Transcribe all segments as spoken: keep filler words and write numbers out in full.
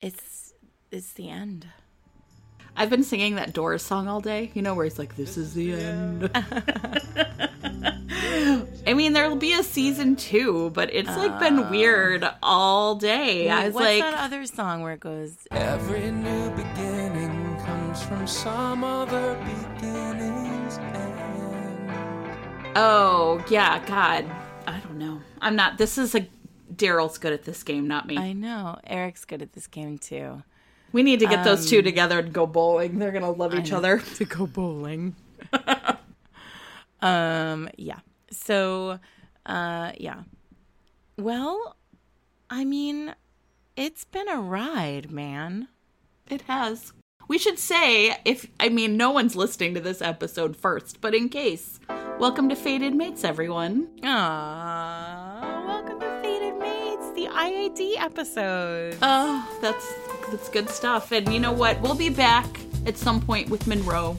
it's it's the end. I've been singing that Doors song all day, you know, where it's like, this is the end. I mean, there'll be a season two, but it's like been uh, weird all day. Wait, I was what's like, that other song where it goes, every new beginning comes from some other beginning's end. Oh, yeah, God. I don't know. I'm not, this is a, Daryl's good at this game, not me. I know. Eric's good at this game, too. We need to get um, those two together and go bowling. They're going to love each other. To go bowling. um, yeah. So, uh, yeah. Well, I mean, it's been a ride, man. It has. We should say, if, I mean, no one's listening to this episode first, but in case, welcome to Fated Mates, everyone. Aww, welcome to Fated Mates, the I A D episode. Oh, that's that's good stuff. And you know what? We'll be back at some point with Monroe.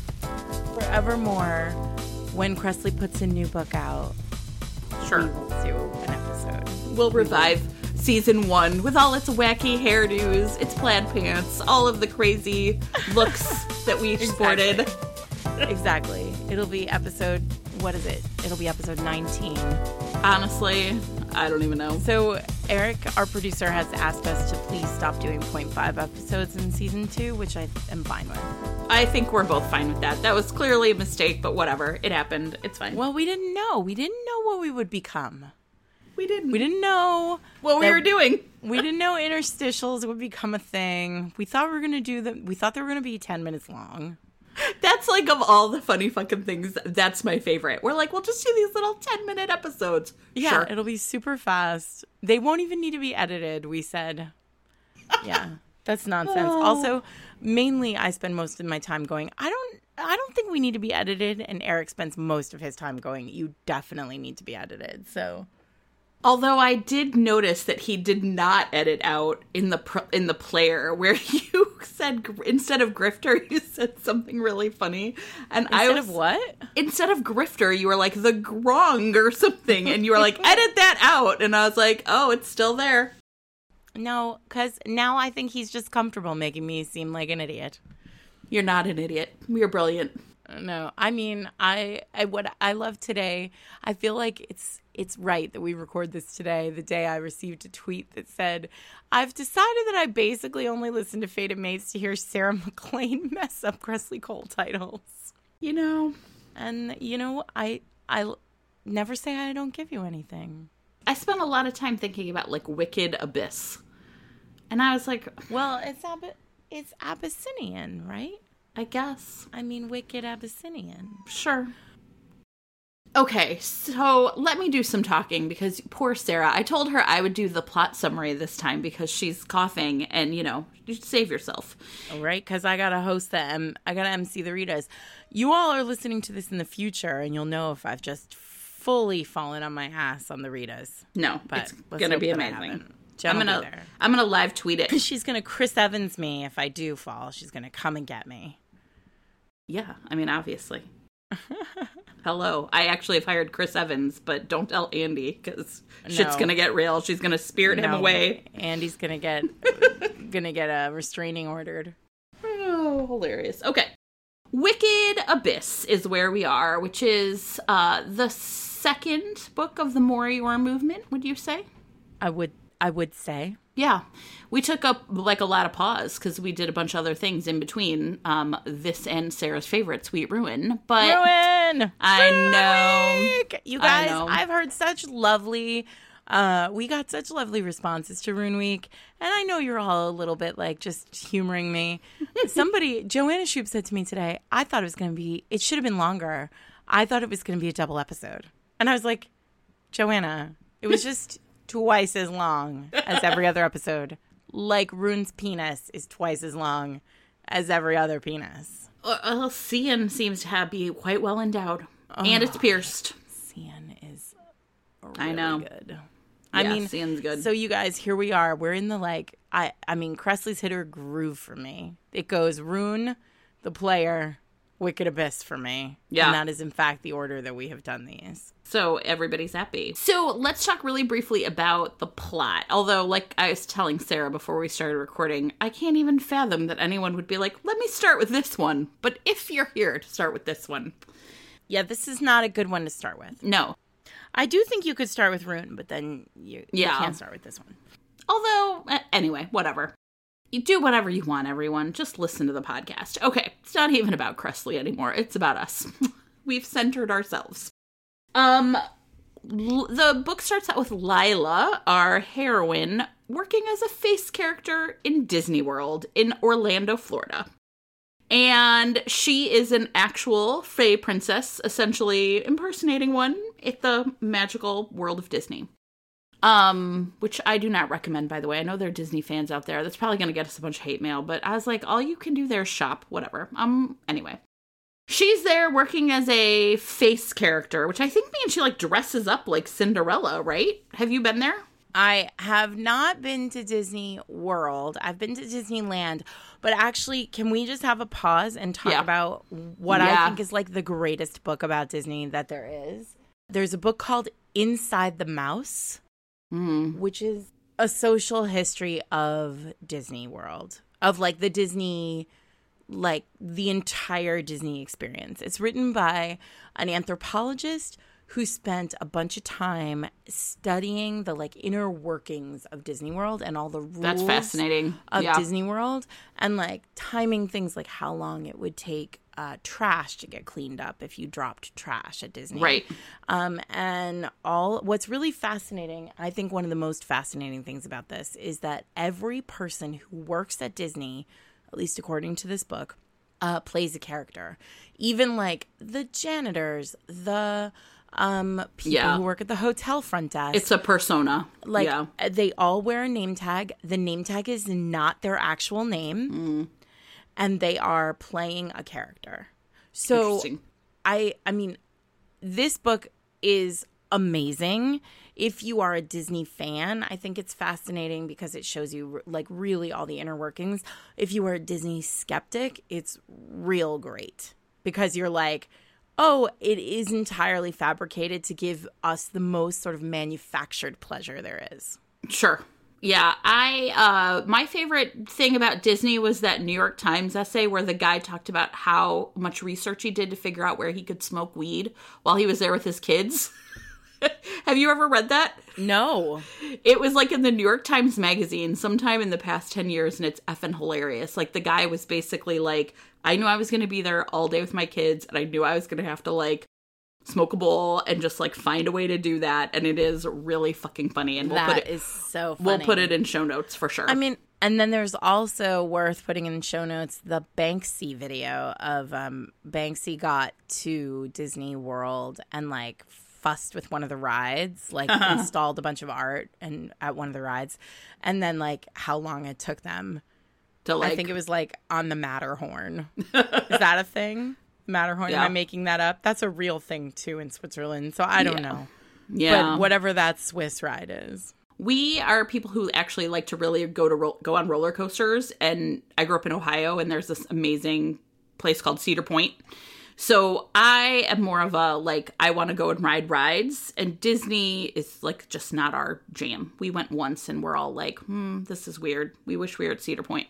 Forevermore, when Kresley puts a new book out, sure, we will do an episode. We'll revive season one with all its wacky hairdos, its plaid pants, all of the crazy looks that we sported. Exactly. Exactly. It'll be episode, what is it? It'll be episode nineteen. Honestly, I don't even know. So Eric, our producer, has asked us to please stop doing point five episodes in season two, which I am fine with. I think we're both fine with that. That was clearly a mistake, but whatever. It happened. It's fine. Well, we didn't know. We didn't know what we would become. We didn't. We didn't know what we were doing. We didn't know interstitials would become a thing. We thought we were going to do them. We thought they were going to be ten minutes long. That's like, of all the funny fucking things, that's my favorite. We're like, we'll just do these little ten minute episodes. Yeah, sure. It'll be super fast. They won't even need to be edited, we said. Yeah, that's nonsense. Oh. Also, mainly I spend most of my time going, I don't I don't think we need to be edited, and Eric spends most of his time going, you definitely need to be edited. So, although I did notice that he did not edit out in the pr- in the player where you said, instead of grifter, you said something really funny. And instead I was, of what? Instead of grifter, you were like the grong or something, and you were like, edit that out. And I was like, oh, it's still there. No, because now I think he's just comfortable making me seem like an idiot. You're not an idiot. You're brilliant. No, I mean, I, I what I love today, I feel like it's it's right that we record this today, the day I received a tweet that said, I've decided that I basically only listen to Fated Mates to hear Sarah McLean mess up Kresley Cole titles. You know. And, you know, I I never say I don't give you anything. I spent a lot of time thinking about, like, Wicked Abyss. And I was like, well, it's Ab- it's Abyssinian, right? I guess. I mean, Wicked Abyssinian. Sure. Okay, so let me do some talking because poor Sarah, I told her I would do the plot summary this time because she's coughing and, you know, you should save yourself. All right, because I got to host the, M- I got to M C the Ritas. You all are listening to this in the future and you'll know if I've just fully fallen on my ass on the Ritas. No, but it's going to be amazing. I'm going to I'm gonna live tweet it. She's going to Chris Evans me if I do fall. She's going to come and get me. Yeah, I mean, obviously. Hello. I actually have hired Chris Evans, but don't tell Andy because no. shit's going to get real. She's going to spirit no. him away. Andy's going to get gonna get a restraining ordered. Oh, hilarious. Okay. Wicked Abyss is where we are, which is uh, the second book of the Morior movement, would you say? I would I would say. Yeah. We took up like a lot of pause because we did a bunch of other things in between um, this and Sarah's favorite, Sweet Ruin. But Ruin! I Ruin know. Week! You guys, I've heard such lovely, uh, we got such lovely responses to Rune Week. And I know you're all a little bit like just humoring me. Somebody, Joanna Shoup said to me today, I thought it was going to be, it should have been longer. I thought it was going to be a double episode. And I was like, Joanna, it was just twice as long as every other episode. Like Rune's penis is twice as long as every other penis. Well, Cian seems to have be quite well endowed. Oh, and it's pierced. Cian is really I know. good. I yeah, mean, Cian's good. So you guys, here we are. We're in the like, I, I mean, Kresley's hit her groove for me. It goes Rune, the player, Wicked Abyss for me. Yeah. And that is, in fact, the order that we have done these. So everybody's happy. So let's talk really briefly about the plot. Although, like I was telling Sarah before we started recording, I can't even fathom that anyone would be like, let me start with this one. But if you're here to start with this one. Yeah, this is not a good one to start with. No. I do think you could start with Rune, but then you, Yeah. you can't start with this one. Although, eh, anyway, whatever. You do whatever you want, everyone. Just listen to the podcast. Okay, it's not even about Cressley anymore. It's about us. We've centered ourselves. Um, l- the book starts out with Lila, our heroine, working as a face character in Disney World in Orlando, Florida. And she is an actual fae princess, essentially impersonating one at the magical world of Disney. Um, which I do not recommend, by the way. I know there are Disney fans out there. That's probably going to get us a bunch of hate mail, but I was like, all you can do there is shop, whatever. Um, anyway. She's there working as a face character, which I think means she, like, dresses up like Cinderella, right? Have you been there? I have not been to Disney World. I've been to Disneyland. But actually, can we just have a pause and talk Yeah. about what Yeah. I think is, like, the greatest book about Disney that there is? There's a book called Inside the Mouse. Mm. Which is a social history of Disney World, of like the Disney, like the entire Disney experience. It's written by an anthropologist who spent a bunch of time studying the like inner workings of Disney World and all the rules That's fascinating. of Yeah. Disney World, and like timing things like how long it would take uh, trash to get cleaned up if you dropped trash at Disney. Right. Um, and all what's really fascinating, I think one of the most fascinating things about this is that every person who works at Disney, at least according to this book, uh, plays a character. Even like the janitors, the um, people Yeah. who work at the hotel front desk. It's a persona. Like, yeah. they all wear a name tag. The name tag is not their actual name. Mm. And they are playing a character. So, Interesting. I I mean, this book is amazing. If you are a Disney fan, I think it's fascinating because it shows you, like, really all the inner workings. If you are a Disney skeptic, it's real great because you're like, oh, it is entirely fabricated to give us the most sort of manufactured pleasure there is. Sure. Yeah, I, uh, my favorite thing about Disney was that New York Times essay where the guy talked about how much research he did to figure out where he could smoke weed while he was there with his kids. Have you ever read that? No. It was like in the New York Times Magazine sometime in the past ten years, and it's effing hilarious. Like, the guy was basically like, I knew I was going to be there all day with my kids, and I knew I was going to have to, like, smoke a bowl and just, like, find a way to do that, and it is really fucking funny. And we'll That put it, is so funny. we'll put it in show notes for sure. I mean, and then there's also worth putting in show notes the Banksy video of um, Banksy got to Disney World and like fussed with one of the rides, like installed a bunch of art and at one of the rides, and then like how long it took them. to, like, I think it was like on the Matterhorn. Is that a thing? Matterhorn? Yeah. Am I making that up? That's a real thing too in Switzerland. So I don't Yeah. know. yeah. But whatever that Swiss ride is. We are people who actually like to really go to ro- go on roller coasters, and I grew up in Ohio, and there's this amazing place called Cedar Point. So I am more of a, like, I want to go and ride rides, and Disney is, like, just not our jam. We went once, and we're all like, hmm, this is weird. We wish we were at Cedar Point.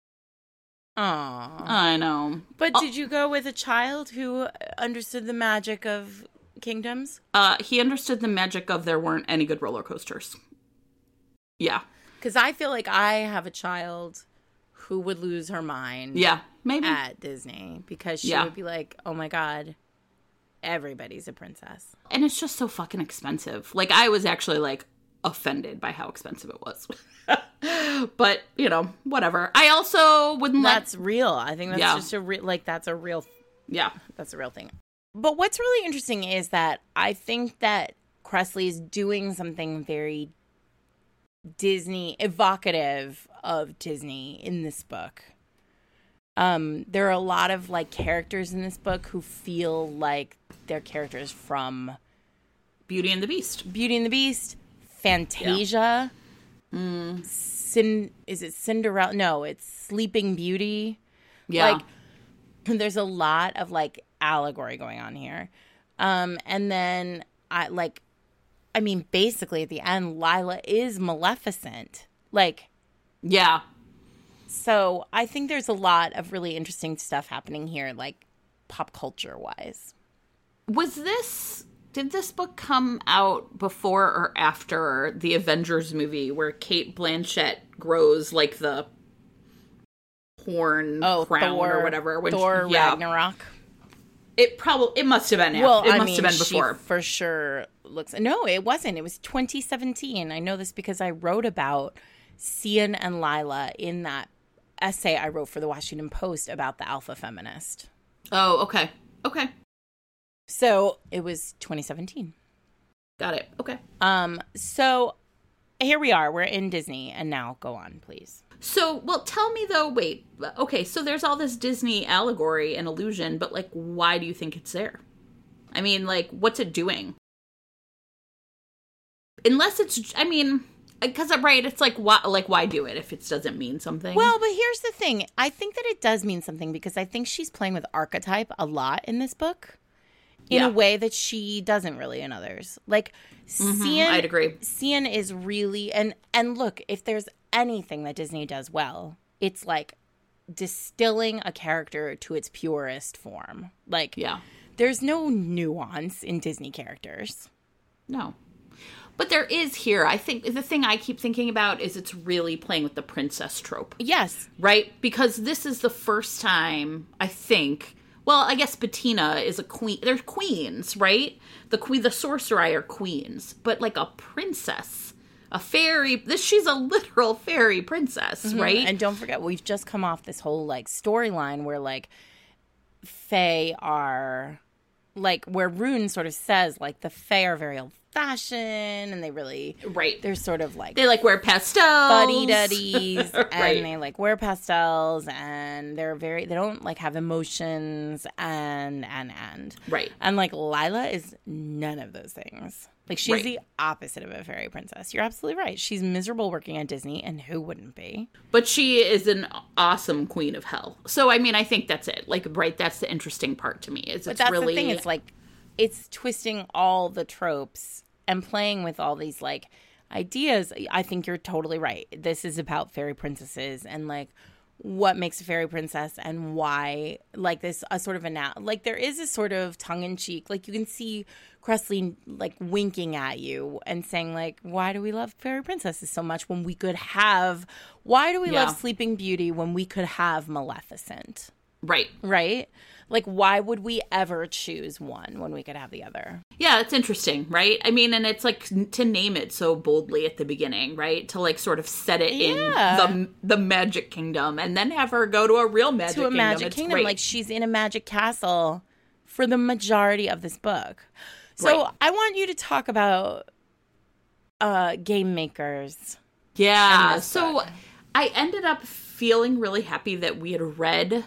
Aww. I know. But Oh. did you go with a child who understood the magic of kingdoms? Uh, he understood the magic of there weren't any good roller coasters. Yeah. Because I feel like I have a child who would lose her mind Yeah. Maybe. at Disney because she Yeah. would be like, oh my God, everybody's a princess. And it's just so fucking expensive. Like, I was actually, like, offended by how expensive it was. But, you know, whatever. I also wouldn't let... That's real. I think that's Yeah. just a real, like, that's a real, Yeah. that's a real thing. But what's really interesting is that I think that Cressley is doing something very Disney, evocative of Disney in this book. Um, there are a lot of like characters in this book who feel like they're characters from Beauty and the Beast. Beauty and the Beast, Fantasia, Mm. Cin- is it Cinderella? No, it's Sleeping Beauty. Yeah. Like, There's a lot of like allegory going on here. Um, and then I like, I mean, basically at the end, Lila is Maleficent. Like, yeah. So I think there's a lot of really interesting stuff happening here, like pop culture wise. Was this, did this book come out before or after the Avengers movie where Cate Blanchett grows like the horn oh, crown Thor, or whatever? When Thor she, yeah. Ragnarok. It probably, it must have been, well, it I must mean, have been before. She for sure looks, no, it wasn't. It was twenty seventeen. I know this because I wrote about Cian and Lila in that essay I wrote for the Washington Post about the alpha feminist. Oh, okay. Okay. So it was twenty seventeen. Got it. Okay. Um. So here we are. We're in Disney. And now go on, please. So, well, tell me though, wait. Okay, so there's all this Disney allegory and illusion, but like, why do you think it's there? I mean, like, what's it doing? Unless it's, I mean... Because, right, it's like, why, like, why do it if it doesn't mean something? Well, but here's the thing. I think that it does mean something because I think she's playing with archetype a lot in this book in yeah. a way that she doesn't really in others. Like, mm-hmm, Cian, I'd agree. Cian is really, and, and look, if there's anything that Disney does well, it's like distilling a character to its purest form. Like, yeah. there's no nuance in Disney characters. No. But there is here. I think the thing I keep thinking about is it's really playing with the princess trope. Yes. Right? Because this is the first time, I think, well, I guess Bettina is a queen. They're queens, right? The queen, the sorcerer are queens. But like a princess, a fairy, this she's a literal fairy princess, mm-hmm. right? And don't forget, we've just come off this whole like storyline where like fae are, like where Rune sort of says like the fae are very old fashion and they really right they're sort of like they like wear pastels fuddy-duddies right. and they like wear pastels and they're very they don't like have emotions and and and right and like Lila is none of those things. Like she's right. the opposite of a fairy princess. You're absolutely right. She's miserable working at Disney, and who wouldn't be? But she is an awesome queen of hell. So I mean I think that's it. Like right that's the interesting part to me is but it's that's really the thing. It's like it's twisting all the tropes and playing with all these, like, ideas. I think you're totally right. This is about fairy princesses and, like, what makes a fairy princess and why, like, this, a sort of, ana- like, there is a sort of tongue-in-cheek, like, you can see Cressley, like, winking at you and saying, like, why do we love fairy princesses so much when we could have, why do we yeah. love Sleeping Beauty when we could have Maleficent? Right. Right? Like, why would we ever choose one when we could have the other? Yeah, it's interesting, right? I mean, and it's like to name it so boldly at the beginning, right? To like sort of set it yeah. in the the Magic Kingdom and then have her go to a real Magic Kingdom. To a Kingdom. Magic it's Kingdom. great. Like, she's in a magic castle for the majority of this book. So right. I want you to talk about uh, Game Makers. Yeah. So book. I ended up feeling really happy that we had read...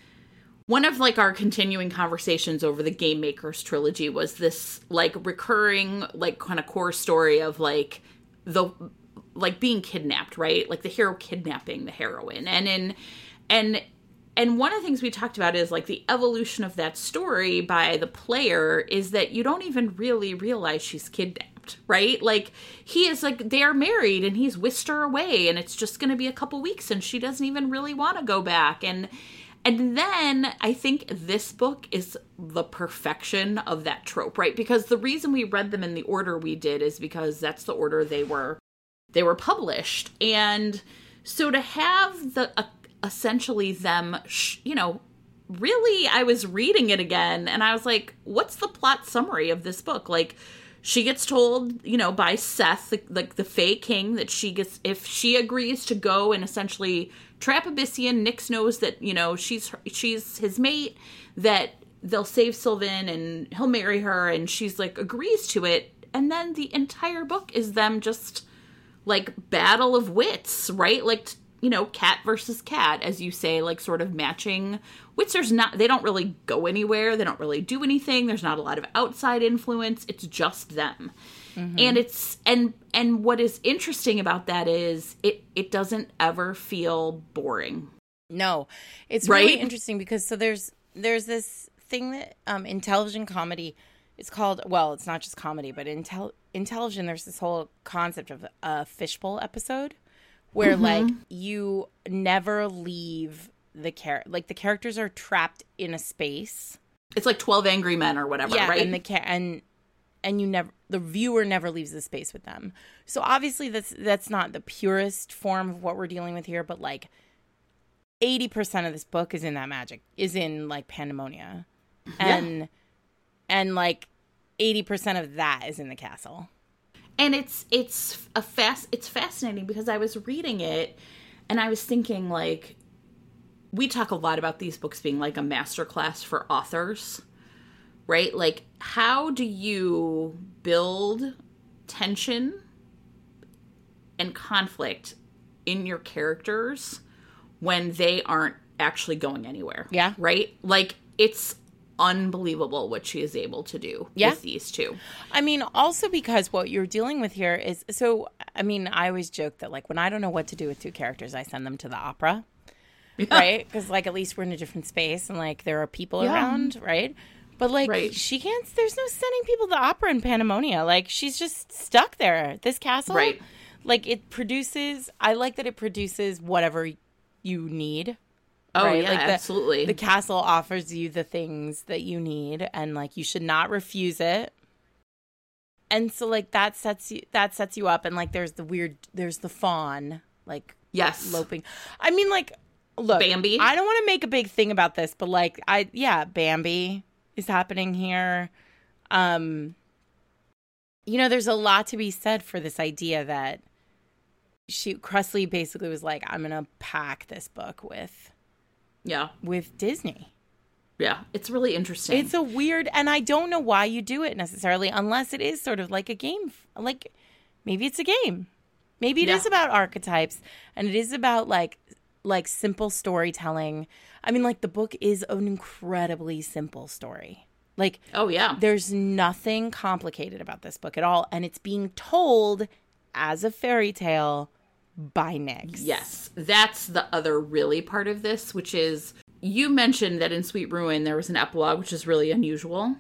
One of, like, our continuing conversations over the Game Makers trilogy was this, like, recurring, like, kind of core story of, like, the, like, being kidnapped, right? Like, the hero kidnapping the heroine. And in, and, and one of the things we talked about is, like, the evolution of that story by the player is that you don't even really realize she's kidnapped, right? Like, he is, like, they are married and he's whisked her away and it's just going to be a couple weeks and she doesn't even really want to go back. And... And then I think this book is the perfection of that trope, right? Because the reason we read them in the order we did is because that's the order they were they were published. And so to have the uh, essentially them, sh- you know, really I was reading it again and I was like, what's the plot summary of this book? Like, she gets told, you know, by Seth, the, like the Fae King, that she gets, if she agrees to go and essentially trap Abyssian, Nyx knows that, you know, she's she's his mate, that they'll save Sylvan and he'll marry her, and she's like agrees to it. And then the entire book is them just like battle of wits, right? Like, you know, cat versus cat, as you say, like sort of matching wits. There's not, they don't really go anywhere. They don't really do anything. There's not a lot of outside influence. It's just them. Mm-hmm. And it's, and, and what is interesting about that is it, it doesn't ever feel boring. No, it's right? really interesting because so there's, there's this thing that um, in television comedy, it's called, well, it's not just comedy, but in, tel- in television, there's this whole concept of a fishbowl episode where, mm-hmm. like, you never leave the char- like, the characters are trapped in a space. It's like twelve Angry Men or whatever, yeah, right? And the ca- and and you never, the viewer never leaves the space with them. So obviously that's that's not the purest form of what we're dealing with here, but like eighty percent of this book is in that magic, is in like Pandemonia. And yeah. and like eighty percent of that is in the castle. And it's it's a fast it's fascinating because I was reading it and I was thinking, like, we talk a lot about these books being like a masterclass for authors, right? Like, how do you build tension and conflict in your characters when they aren't actually going anywhere? Yeah. Right? Like, it's unbelievable what she is able to do yeah. with these two. I mean, also because what you're dealing with here is, so, I mean, I always joke that, like, when I don't know what to do with two characters, I send them to the opera, yeah. right? Because, like, at least we're in a different space and, like, there are people yeah. around, right? But, like, right. she can't, there's no sending people to the opera in Pandemonia. Like, she's just stuck there. This castle, right. like, it produces, I like that it produces whatever you need. Oh, right? yeah, like the, absolutely. The castle offers you the things that you need, and, like, you should not refuse it. And so, like, that sets you that sets you up, and, like, there's the weird, there's the fawn, like, yes, loping. I mean, like, look, Bambi. I don't want to make a big thing about this, but, like, I yeah, Bambi is happening here. Um, you know, there's a lot to be said for this idea that she Cressley basically was like, I'm gonna pack this book with. Yeah. With Disney. Yeah. It's really interesting. It's a weird, and I don't know why you do it necessarily, unless it is sort of like a game. Like, maybe it's a game. Maybe it yeah. is about archetypes, and it is about, like, like simple storytelling. I mean, like, the book is an incredibly simple story. Like, oh, yeah. There's nothing complicated about this book at all, and it's being told as a fairy tale by Nyx. Yes. That's the other really part of this, which is, you mentioned that in Sweet Ruin there was an epilogue, which is really unusual.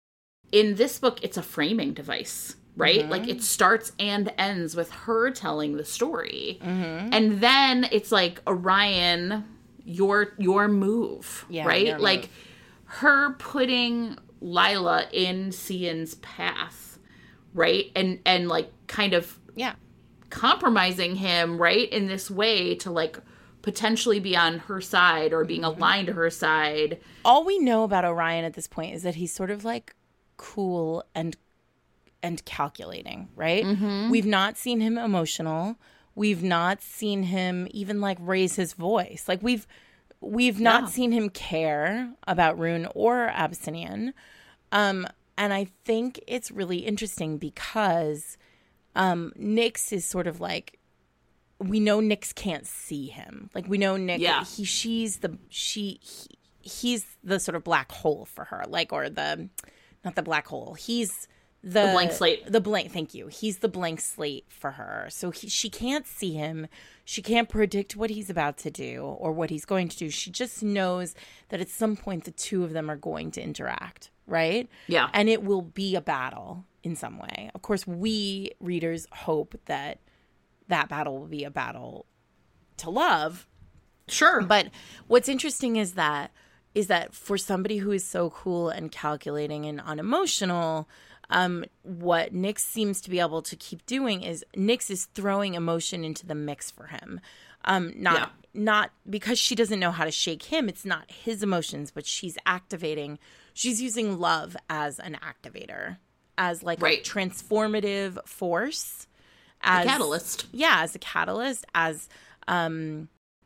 In this book, it's a framing device, right? Mm-hmm. Like, it starts and ends with her telling the story. Mm-hmm. And then it's like, Orion, your your move, yeah, right? Your like, move. Her putting Lila in Cian's path, right? And, and like, kind of... yeah. compromising him, right, in this way to, like, potentially be on her side or being mm-hmm. aligned to her side. All we know about Orion at this point is that he's sort of, like, cool and and calculating, right? Mm-hmm. We've not seen him emotional. We've not seen him even, like, raise his voice. Like, we've we've not yeah. seen him care about Rune or Abyssinian. Um, and I think it's really interesting because Um, Nyx is sort of like, we know Nyx can't see him. Like, we know Nyx, yeah. he, she's the, she, he, he's the sort of black hole for her. Like, or the, not the black hole. He's the, the blank slate. The blank, thank you. He's the blank slate for her. So he, she can't see him. She can't predict what he's about to do or what he's going to do. She just knows that at some point the two of them are going to interact, right? Yeah. And it will be a battle in some way. Of course, we readers hope that that battle will be a battle to love. Sure. But what's interesting is that is that for somebody who is so cool and calculating and unemotional, um, what Nyx seems to be able to keep doing is Nyx is throwing emotion into the mix for him. Um, not yeah. not because she doesn't know how to shake him. It's not his emotions, but she's activating. She's using love as an activator. As like right. a transformative force, as a catalyst, yeah, as a catalyst, as um,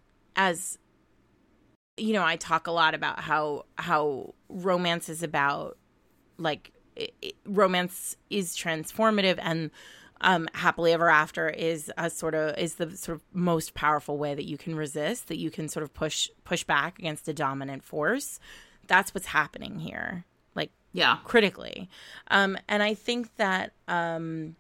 as you know, I talk a lot about how how romance is about like it, it, romance is transformative, and um, happily ever after is a sort of is the sort of most powerful way that you can resist, that you can sort of push push back against a dominant force. That's what's happening here. Like, yeah, critically. Um, and I think that um,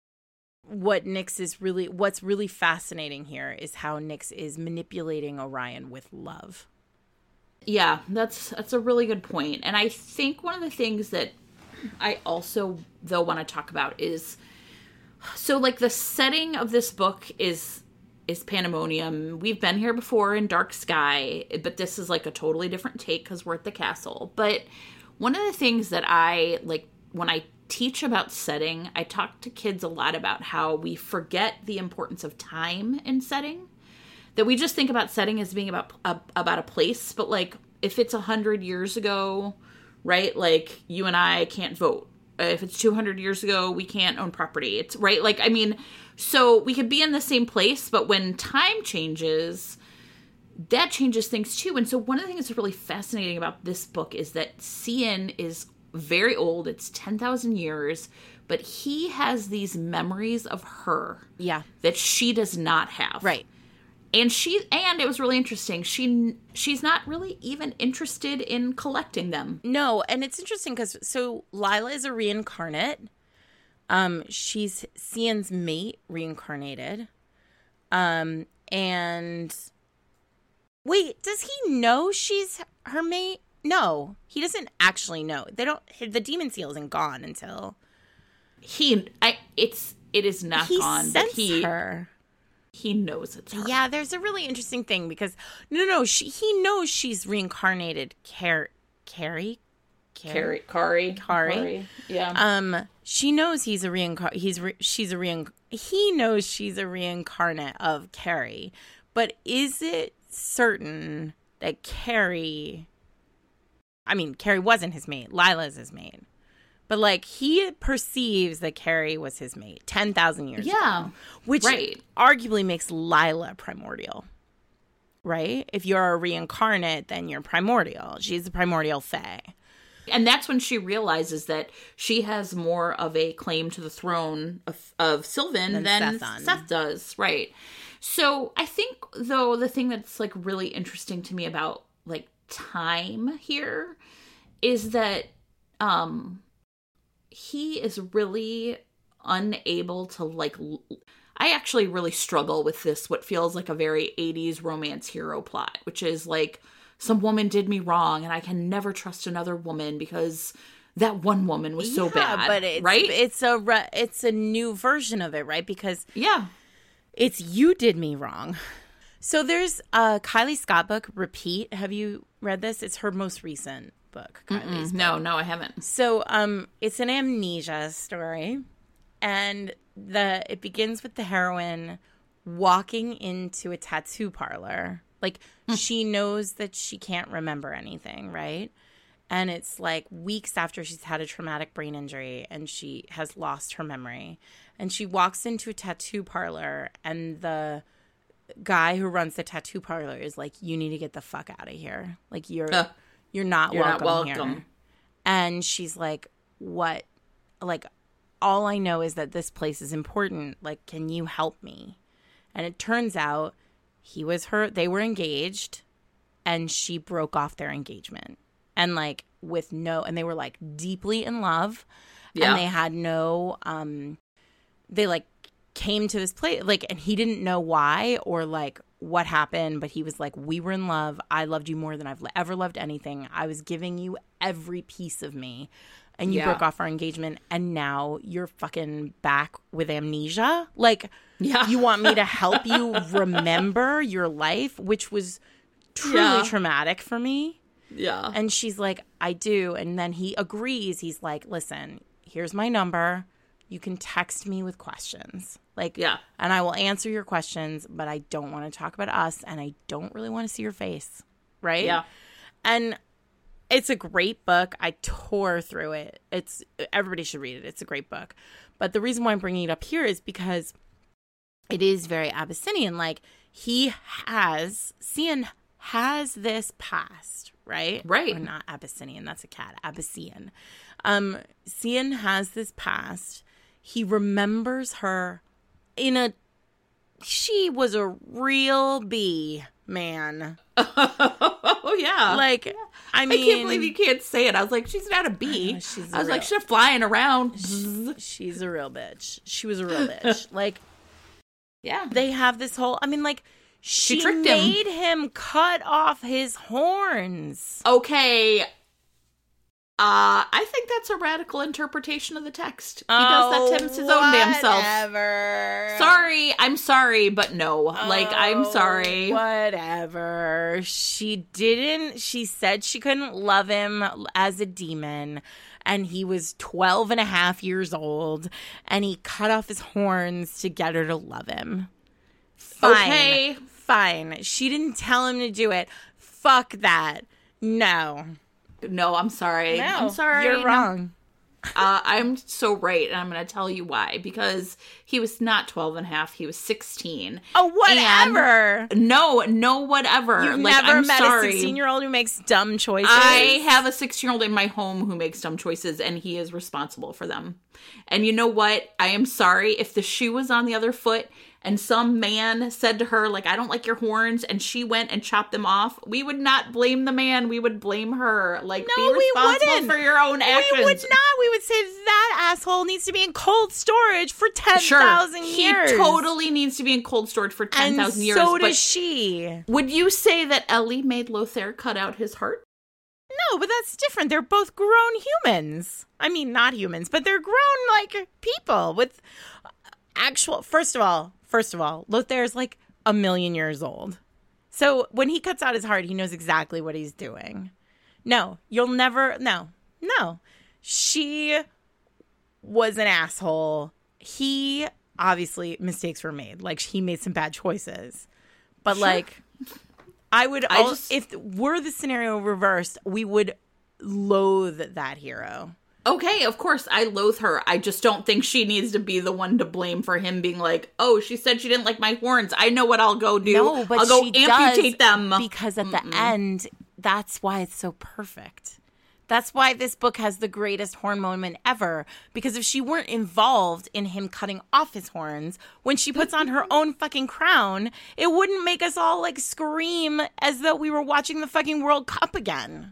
what Nyx is really, what's really fascinating here is how Nyx is manipulating Orion with love. Yeah, that's that's a really good point. And I think one of the things that I also, though, want to talk about is, so, like, the setting of this book is is Pandemonium. We've been here before in Dark Sky, but this is, like, a totally different take because we're at the castle. But one of the things that I, like, when I teach about setting, I talk to kids a lot about how we forget the importance of time in setting. That we just think about setting as being about a, about a place, but, like, if it's one hundred years ago, right, like, you and I can't vote. If it's two hundred years ago, we can't own property. It's, right, like, I mean, so we could be in the same place, but when time changes, that changes things, too. And so one of the things that's really fascinating about this book is that Cian is very old. It's ten thousand years, but he has these memories of her Yeah. that she does not have. Right. And she, and it was really interesting. She, she's not really even interested in collecting them. No, and it's interesting because, so Lila is a reincarnate. Um, she's Cian's mate reincarnated. Um, and wait, does he know she's her mate? No, he doesn't actually know. They don't, the demon seal isn't gone until He, I, it's, it is not he gone, but sends he, her. he knows it's her. Yeah, there's a really interesting thing because no, no, she he knows she's reincarnated. Car- Carrie, Carrie, Kari, Kari. yeah. Um, she knows he's a reincar. He's re- she's a rein. He knows she's a reincarnate of Carrie, but is it certain that Carrie? I mean, Carrie wasn't his mate. Lila's his mate. But, like, he perceives that Carrie was his mate ten thousand years Yeah, ago. Which right. arguably makes Lila primordial, right? If you're a reincarnate, then you're primordial. She's the primordial fae. And that's when she realizes that she has more of a claim to the throne of, of Sylvan Than than, Seth Seth does. Right. So I think, though, the thing that's, like, really interesting to me about, like, time here is that um he is really unable to, like, l- I actually really struggle with this, what feels like a very eighties romance hero plot, which is like, some woman did me wrong and I can never trust another woman because that one woman was so Yeah, bad. but it's, right? it's a re- it's a new version of it, right? Because Yeah. it's you did me wrong. So there's a Kylie Scott book, Repeat. Have you read this? It's her most recent book, Kylie's. No, no, I haven't. So um, it's an amnesia story, and the it begins with the heroine walking into a tattoo parlor. Like, she knows that she can't remember anything, right? And it's like weeks after she's had a traumatic brain injury and she has lost her memory. And she walks into a tattoo parlor, and the guy who runs the tattoo parlor is like, you need to get the fuck out of here. Like, you're Uh, you're not you're not welcome welcome. here. And she's like, what? Like, all I know is that this place is important. Like, can you help me? And it turns out he was her, they were engaged, and she broke off their engagement. And, like, with no, and they were, like, deeply in love. Yeah. And they had no, um, they, like, came to this place, like, and he didn't know why or, like, what happened, but he was like, we were in love. I loved you more than I've ever loved anything. I was giving you every piece of me. And you Yeah. broke off our engagement, and now you're fucking back with amnesia? Like, Yeah. you want me to help you remember your life, which was truly Yeah. traumatic for me? Yeah. And she's like, I do. And then he agrees. He's like, listen, here's my number. You can text me with questions. Like, Yeah. and I will answer your questions, but I don't want to talk about us, and I don't really want to see your face. Right? Yeah. And it's a great book. I tore through it. It's everybody should read it. It's a great book. But the reason why I'm bringing it up here is because it is very Abyssinian. Like, he has, Cian has this past, right? Right. Or not Abyssinian. That's a cat. Abyssian. Um, Cian has this past. He remembers her in a, she was a real bee, man. Oh, yeah. Like, I I mean, can't believe you can't say it. I was like, she's not a bee. know, she's I was a like, real- she's flying around. she's a real bitch. She was a real bitch. Like, Yeah. they have this whole, I mean, like, She, She tricked made him. him cut off his horns. Okay. Uh, I think that's a radical interpretation of the text. He Oh, does that to his own damn self. Whatever. Sorry, I'm sorry, but no. Like, I'm Oh, sorry. Whatever. She didn't. She said she couldn't love him as a demon. And he was twelve and a half years old. And he cut off his horns to get her to love him. Fine. Okay. Fine. She didn't tell him to do it. Fuck that. No. No, I'm sorry. No. I'm sorry. You're No. wrong. Uh, I'm so right, and I'm going to tell you why. Because he was not twelve and a half, he was sixteen. Oh, whatever. And no, no, whatever. You've like, never I'm met sorry. a sixteen-year-old who makes dumb choices? I have a sixteen-year-old in my home who makes dumb choices, and he is responsible for them. And you know what? I am sorry if the shoe was on the other foot and some man said to her, like, I don't like your horns, and she went and chopped them off. We would not blame the man. We would blame her. Like, No, be we responsible wouldn't. for your own actions. We would not. We would say that asshole needs to be in cold storage for ten thousand sure. years. He totally needs to be in cold storage for ten thousand years. And so but does she. would you say that Ellie made Lothair cut out his heart? No, but that's different. They're both grown humans. I mean, not humans, but they're grown, like, people with actual... First of all, first of all, Lothair's, like, a million years old. So when he cuts out his heart, he knows exactly what he's doing. No, you'll never... No, no. She was an asshole. He, obviously, mistakes were made. Like, he made some bad choices. But, Sure. like... I would, I al- just- if were the scenario reversed, we would loathe that hero. Okay, of course, I loathe her. I just don't think she needs to be the one to blame for him being like, oh, she said she didn't like my horns. I know what I'll go do. No, but I'll go she amputate does, them. because at the end, that's why it's so perfect. That's why this book has the greatest horn moment ever. Because if she weren't involved in him cutting off his horns, when she puts on her own fucking crown, it wouldn't make us all, like, scream as though we were watching the fucking World Cup again.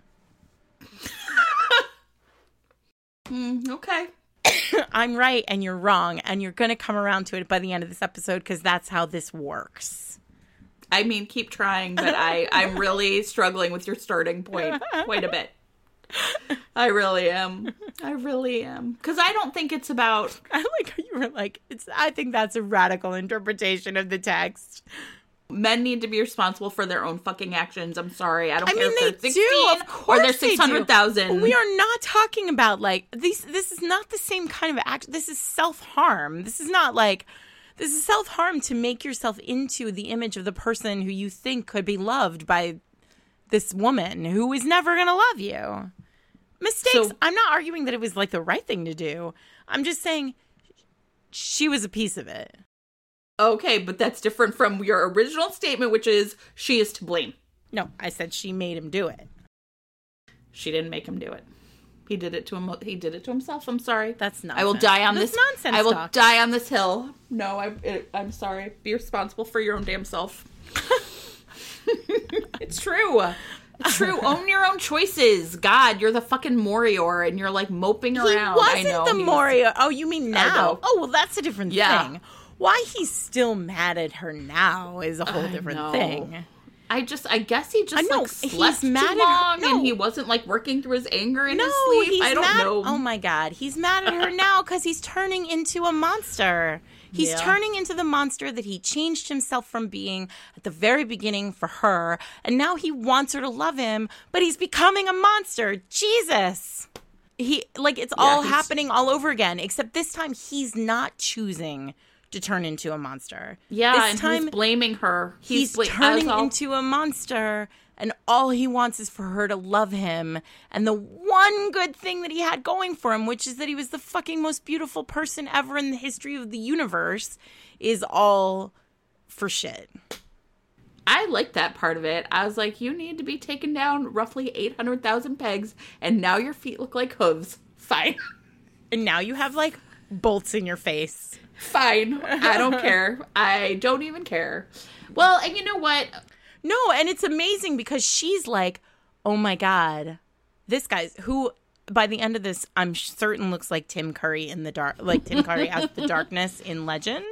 Mm, okay. I'm right and you're wrong, and you're going to come around to it by the end of this episode because that's how this works. I mean, keep trying, but I, I'm really struggling with your starting point quite a bit. I really am. I really am. Because I don't think it's about... I like how you were like, it's. I think that's a radical interpretation of the text. Men need to be responsible for their own fucking actions. I'm sorry. I don't I care mean, if they they're sixteen do, of or course they're they six hundred thousand. do. We are not talking about, like, these. This is not the same kind of act. This is self-harm. This is not, like... This is self-harm to make yourself into the image of the person who you think could be loved by this woman who is never going to love you. Mistakes. So- I'm not arguing that it was, like, the right thing to do. I'm just saying she was a piece of it. Okay, but that's different from your original statement, which is she is to blame. No, I said she made him do it. She didn't make him do it. He did it to him. He did it to himself. I'm sorry. That's nonsense. I will die on That's this nonsense I will talk. die on this hill. No, I, it, I'm sorry. Be responsible for your own damn self. It's true. It's true. Own your own choices. God, you're the fucking Morior, and you're like moping He around. wasn't I know. the he was- Moria. Oh, you mean now? know. Oh, well, that's a different Yeah. thing. Why he's still mad at her now is a whole I different know. thing. I just, I guess he just I know, like he's slept mad too at her- long, no. and he wasn't like working through his anger in No, his sleep. he's I don't mad. know. Oh my God, he's mad at her now because he's turning into a monster. He's Yeah. turning into the monster that he changed himself from being at the very beginning for her, and now he wants her to love him, but he's becoming a monster. Jesus. He like it's Yeah, all he's- happening all over again, except this time he's not choosing to turn into a monster. Yeah, this and time he's blaming her. he's, bla- turning as all- into a monster, and all he wants is for her to love him. And the one good thing that he had going for him, which is that he was the fucking most beautiful person ever in the history of the universe, is all for shit. I like that part of it. I was like, you need to be taken down roughly eight hundred thousand pegs, and now your feet look like hooves. Fine. And now you have, like, bolts in your face. Fine. I don't care. I don't even care. Well, and you know what? No, and it's amazing because she's like, oh my God, this guy's who by the end of this, I'm certain looks like Tim Curry in the dark, like Tim Curry out of the darkness in Legend,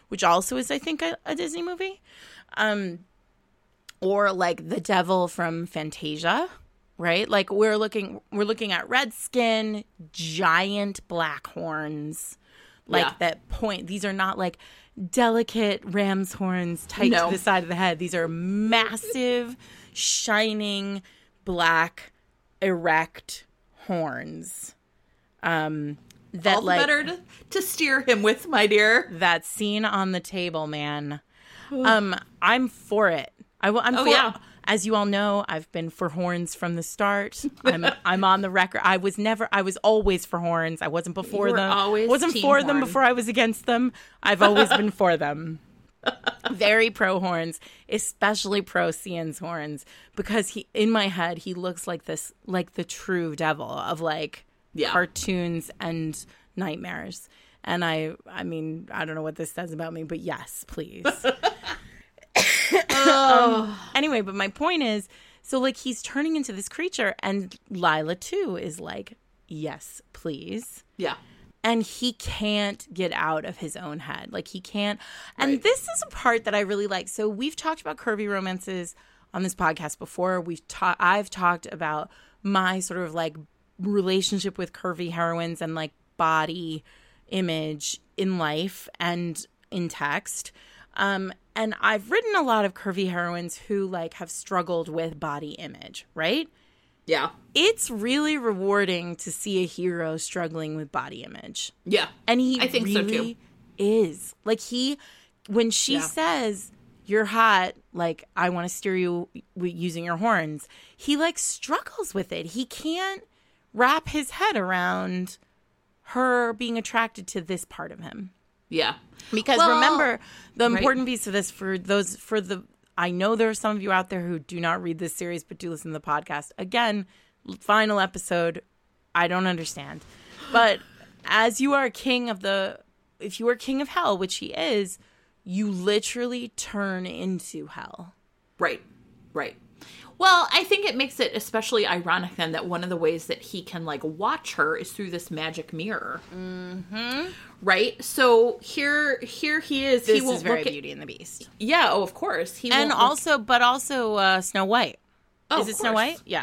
which also is, I think, a, a Disney movie. Um, or like the devil from Fantasia, right? Like we're looking, we're looking at red skin, giant black horns, like Yeah. that point. These are not like delicate ram's horns tight No. to the side of the head. These are massive, shining, black, erect horns. Um, that All the like better to, to steer him with, my dear. that scene on the table, man. Um, I'm for it. I will. I'm Oh, for, yeah. As you all know, I've been for horns from the start. I'm I'm on the record. I was never. I was always for horns. I wasn't before You were them. always wasn't team for them horn. before I was against them. I've always been for them. Very pro horns, especially pro Cian's horns, because he in my head he looks like this, like the true devil of like Yeah. cartoons and nightmares. And I, I mean, I don't know what this says about me, but yes, please. um, anyway, but my point is, so like he's turning into this creature, and Lila too is like, yes, please. Yeah. And he can't get out of his own head. Like he can't. And Right. this is a part that I really like. So we've talked about curvy romances on this podcast before. We've ta- I've talked about my sort of like relationship with curvy heroines and like body image in life and in text. Um, and I've written a lot of curvy heroines who like have struggled with body image, right? Yeah. It's really rewarding to see a hero struggling with body image. Yeah. And he I think so, really too. is. Like he, when she Yeah. says, you're hot, like, I want to steer you w- using your horns, he like struggles with it. He can't wrap his head around her being attracted to this part of him. Yeah. Because Well, remember, the right. important piece of this for those, for the, I know there are some of you out there who do not read this series, but do listen to the podcast. Again, final episode, I don't understand. But as you are king of the, if you are king of hell, which he is, you literally turn into hell. Right. Right. Well, I think it makes it especially ironic then that one of the ways that he can like watch her is through this magic mirror. Mm-hmm. Right. So here, here he is. This he won't is very look at, Beauty and the Beast. Yeah. Oh, of course. He And won't look- also, but also uh, Snow White. Oh, is it of Snow course. White? Yeah.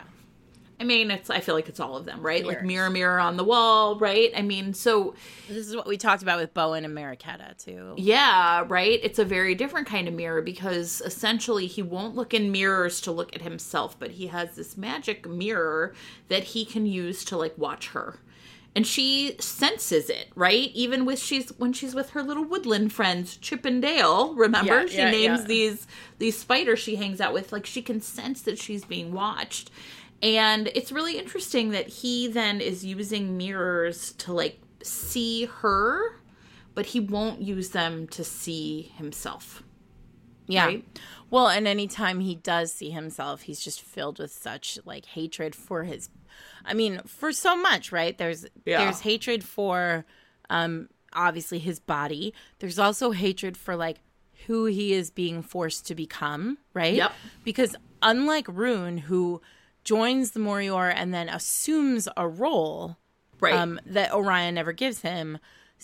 I mean, it's. I feel like it's all of them, right? Like Mirrors. mirror, mirror on the wall, right? I mean, so This is what we talked about with Bowen and Mariquetta, too. yeah, right. It's a very different kind of mirror because essentially he won't look in mirrors to look at himself, but he has this magic mirror that he can use to like watch her. And she senses it, right? Even with she's when she's with her little woodland friends, Chip and Dale. Remember, Yeah, she yeah, names yeah. these these spiders she hangs out with. Like she can sense that she's being watched, and it's really interesting that he then is using mirrors to like see her, but he won't use them to see himself. Yeah. Right? Well, and anytime he does see himself, he's just filled with such like hatred for his, I mean, for so much, right? There's Yeah. there's hatred for um obviously his body. There's also hatred for like who he is being forced to become, right? Yep. Because unlike Rune, who joins the Morior and then assumes a role Right. um, that Orion never gives him,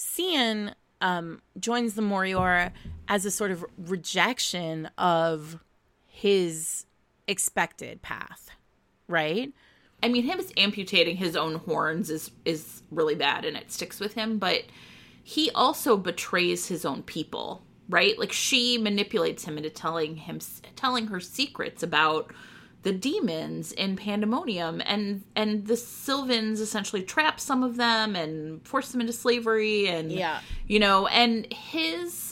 Cian um, joins the Morior as a sort of rejection of his expected path, right? I mean, him amputating his own horns is is really bad, and it sticks with him. But he also betrays his own people, right? Like she manipulates him into telling him, telling her secrets about the demons in Pandemonium, and and the Sylvans essentially trap some of them and force them into slavery, and Yeah. you know, and his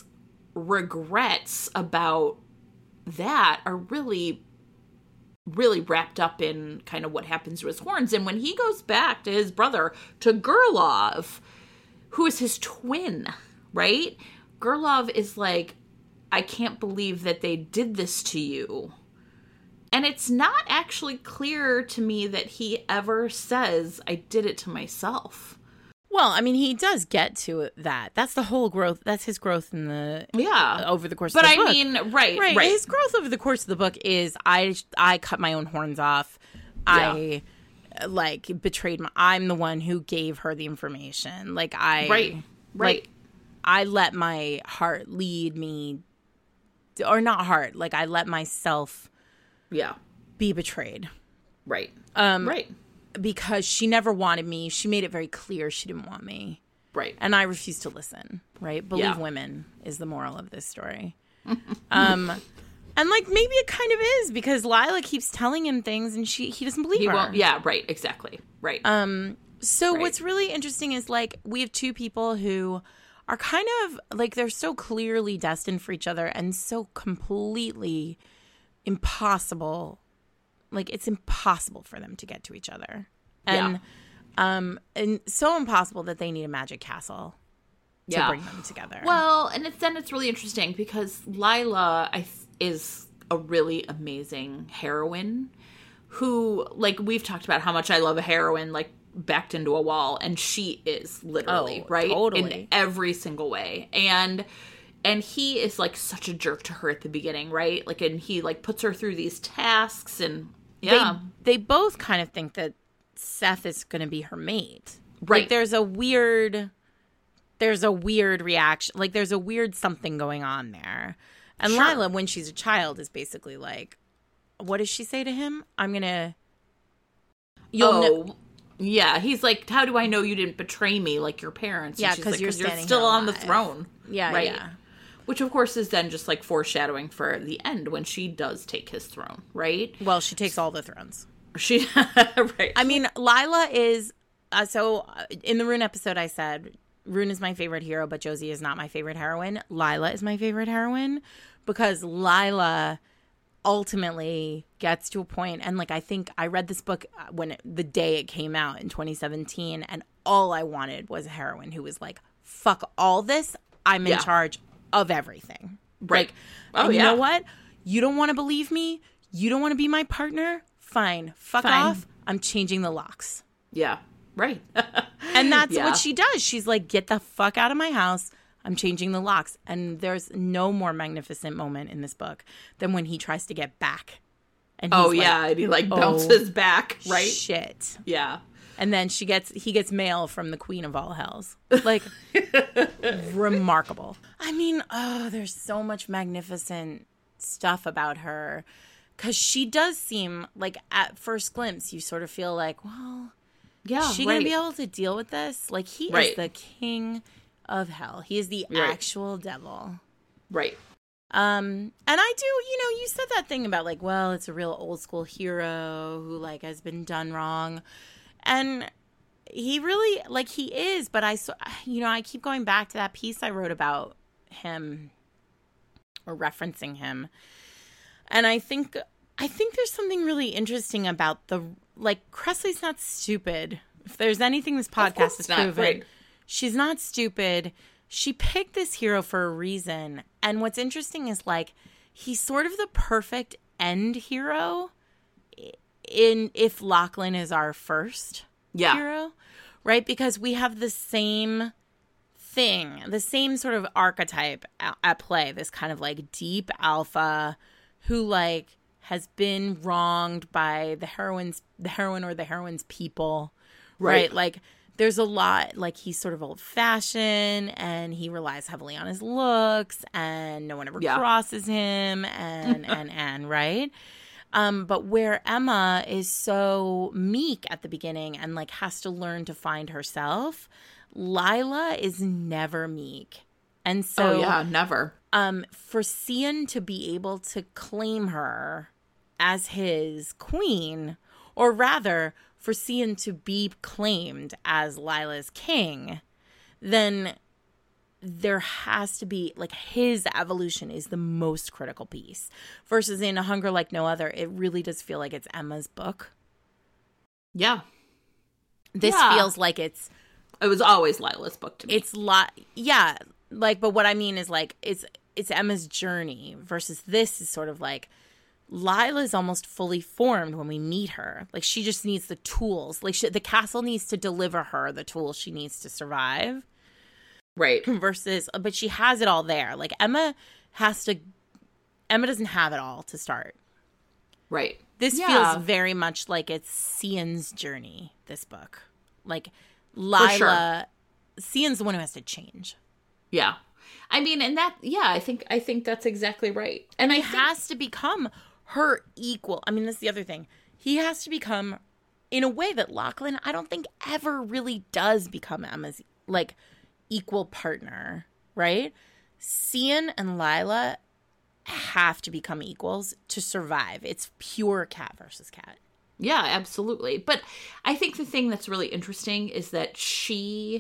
regrets about that are really really wrapped up in kind of what happens to his horns. And when he goes back to his brother, to Gerlov, who is his twin, right? Gerlov is like, I can't believe that they did this to you. And it's not actually clear to me that he ever says, I did it to myself. Well, I mean, he does get to that. That's the whole growth. That's his growth in the Yeah. over the course But of the I book. mean, right, right, right. His growth over the course of the book is I I cut my own horns off. I like betrayed my. I'm the one who gave her the information. Like I Right, right. Like, I let my heart lead me, or not heart, like I let myself Yeah. be betrayed. Right. Um, right. Because she never wanted me. She made it very clear she didn't want me. Right. And I refused to listen, right? Believe Yeah. women is the moral of this story. um, and like maybe it kind of is because Lila keeps telling him things and she he doesn't believe He her. won't. Yeah. Right. Exactly. Right. Um, so Right. what's really interesting is like we have two people who are kind of like they're so clearly destined for each other and so completely impossible. Like it's impossible for them to get to each other. And Yeah. um and so impossible that they need a magic castle to Yeah. bring them together. Well, and it's then it's really interesting because Lila I th- is a really amazing heroine who, like, we've talked about how much I love a heroine like backed into a wall, and she is literally Oh, right totally. in every single way. And and he is like such a jerk to her at the beginning, right? Like, and he like puts her through these tasks, and yeah, they they both kind of think that Seth is going to be her mate. Right. Like there's a weird there's a weird reaction. Like there's a weird something going on there. And Sure. Lila, when she's a child, is basically like, what does she say to him? I'm going to You'll oh. know Yeah, he's like, how do I know you didn't betray me like your parents? And Yeah, she's 'cause like, you're 'Cause you're standing still here on the alive." throne. Yeah, right? yeah. Which, of course, is then just like foreshadowing for the end when she does take his throne, right? Well, she takes all the thrones. She, right. I mean, Lila is uh, so uh, in the Rune episode I said Rune is my favorite hero, but Josie is not my favorite heroine. Lila is my favorite heroine because Lila ultimately gets to a point, and like I think I read this book when it, the day it came out in twenty seventeen, and all I wanted was a heroine who was like, "Fuck all this, I'm in Yeah. charge of everything." Right. Like, Oh, and you yeah. know what? You don't want to believe me. You don't want to be my partner. Fine, fuck Fine. off. I'm changing the locks. Yeah, right. And that's Yeah. what she does. She's like, get the fuck out of my house. I'm changing the locks. And there's no more magnificent moment in this book than when he tries to get back. And he's Oh, like, yeah, and he like "Oh, bounces back, right? Shit. Yeah. And then she gets he gets mail from the Queen of all hells. Like remarkable. I mean, oh, there's so much magnificent stuff about her. Cause she does seem like at first glimpse you sort of feel like, well, Yeah, is she right. gonna be able to deal with this? Like he Right. is the king of hell. He is the Right. actual devil. Right. Um, and I do, you know, you said that thing about like, well, it's a real old school hero who like has been done wrong. And he really, like he is, but I, so- you know, I keep going back to that piece I wrote about him or referencing him. And I think, I think there's something really interesting about the, like Kresley's not stupid. If there's anything this podcast course has not, proven, right. she's not stupid. She picked this hero for a reason. And what's interesting is like he's sort of the perfect end hero in if Lachlan is our first Yeah. hero, right? Because we have the same thing, the same sort of archetype at, at play, this kind of like deep alpha who like has been wronged by the heroine's the heroine or the heroine's people, right? Right. Like there's a lot, like he's sort of old fashioned and he relies heavily on his looks and no one ever Yeah. crosses him and and and right. Um, but where Emma is so meek at the beginning and like has to learn to find herself, Lila is never meek. And so Oh, yeah, never. um, for Cian to be able to claim her as his queen, or rather for Cian to be claimed as Lila's king, then there has to be, like, his evolution is the most critical piece. Versus in A Hunger Like No Other, it really does feel like it's Emma's book. Yeah. This Yeah. feels like it's It was always Lila's book to me. it's lot yeah like but what I mean is like it's it's Emma's journey versus this is sort of like Lila's almost fully formed when we meet her. Like she just needs the tools, like she, the castle needs to deliver her the tools she needs to survive right. versus but she has it all there. Like Emma has to Emma doesn't have it all to start. Right. This Yeah. feels very much like it's Cian's journey, this book. Like Lila sure. Cian's the one who has to change. Yeah. I mean, and that, yeah, I think, I think that's exactly right. And he I think, has to become her equal. I mean, this is the other thing. He has to become, in a way that Lachlan, I don't think ever really does become Emma's, like, equal partner, right? Cian and Lila have to become equals to survive. It's pure cat versus cat. yeah, absolutely. But I think the thing that's really interesting is that she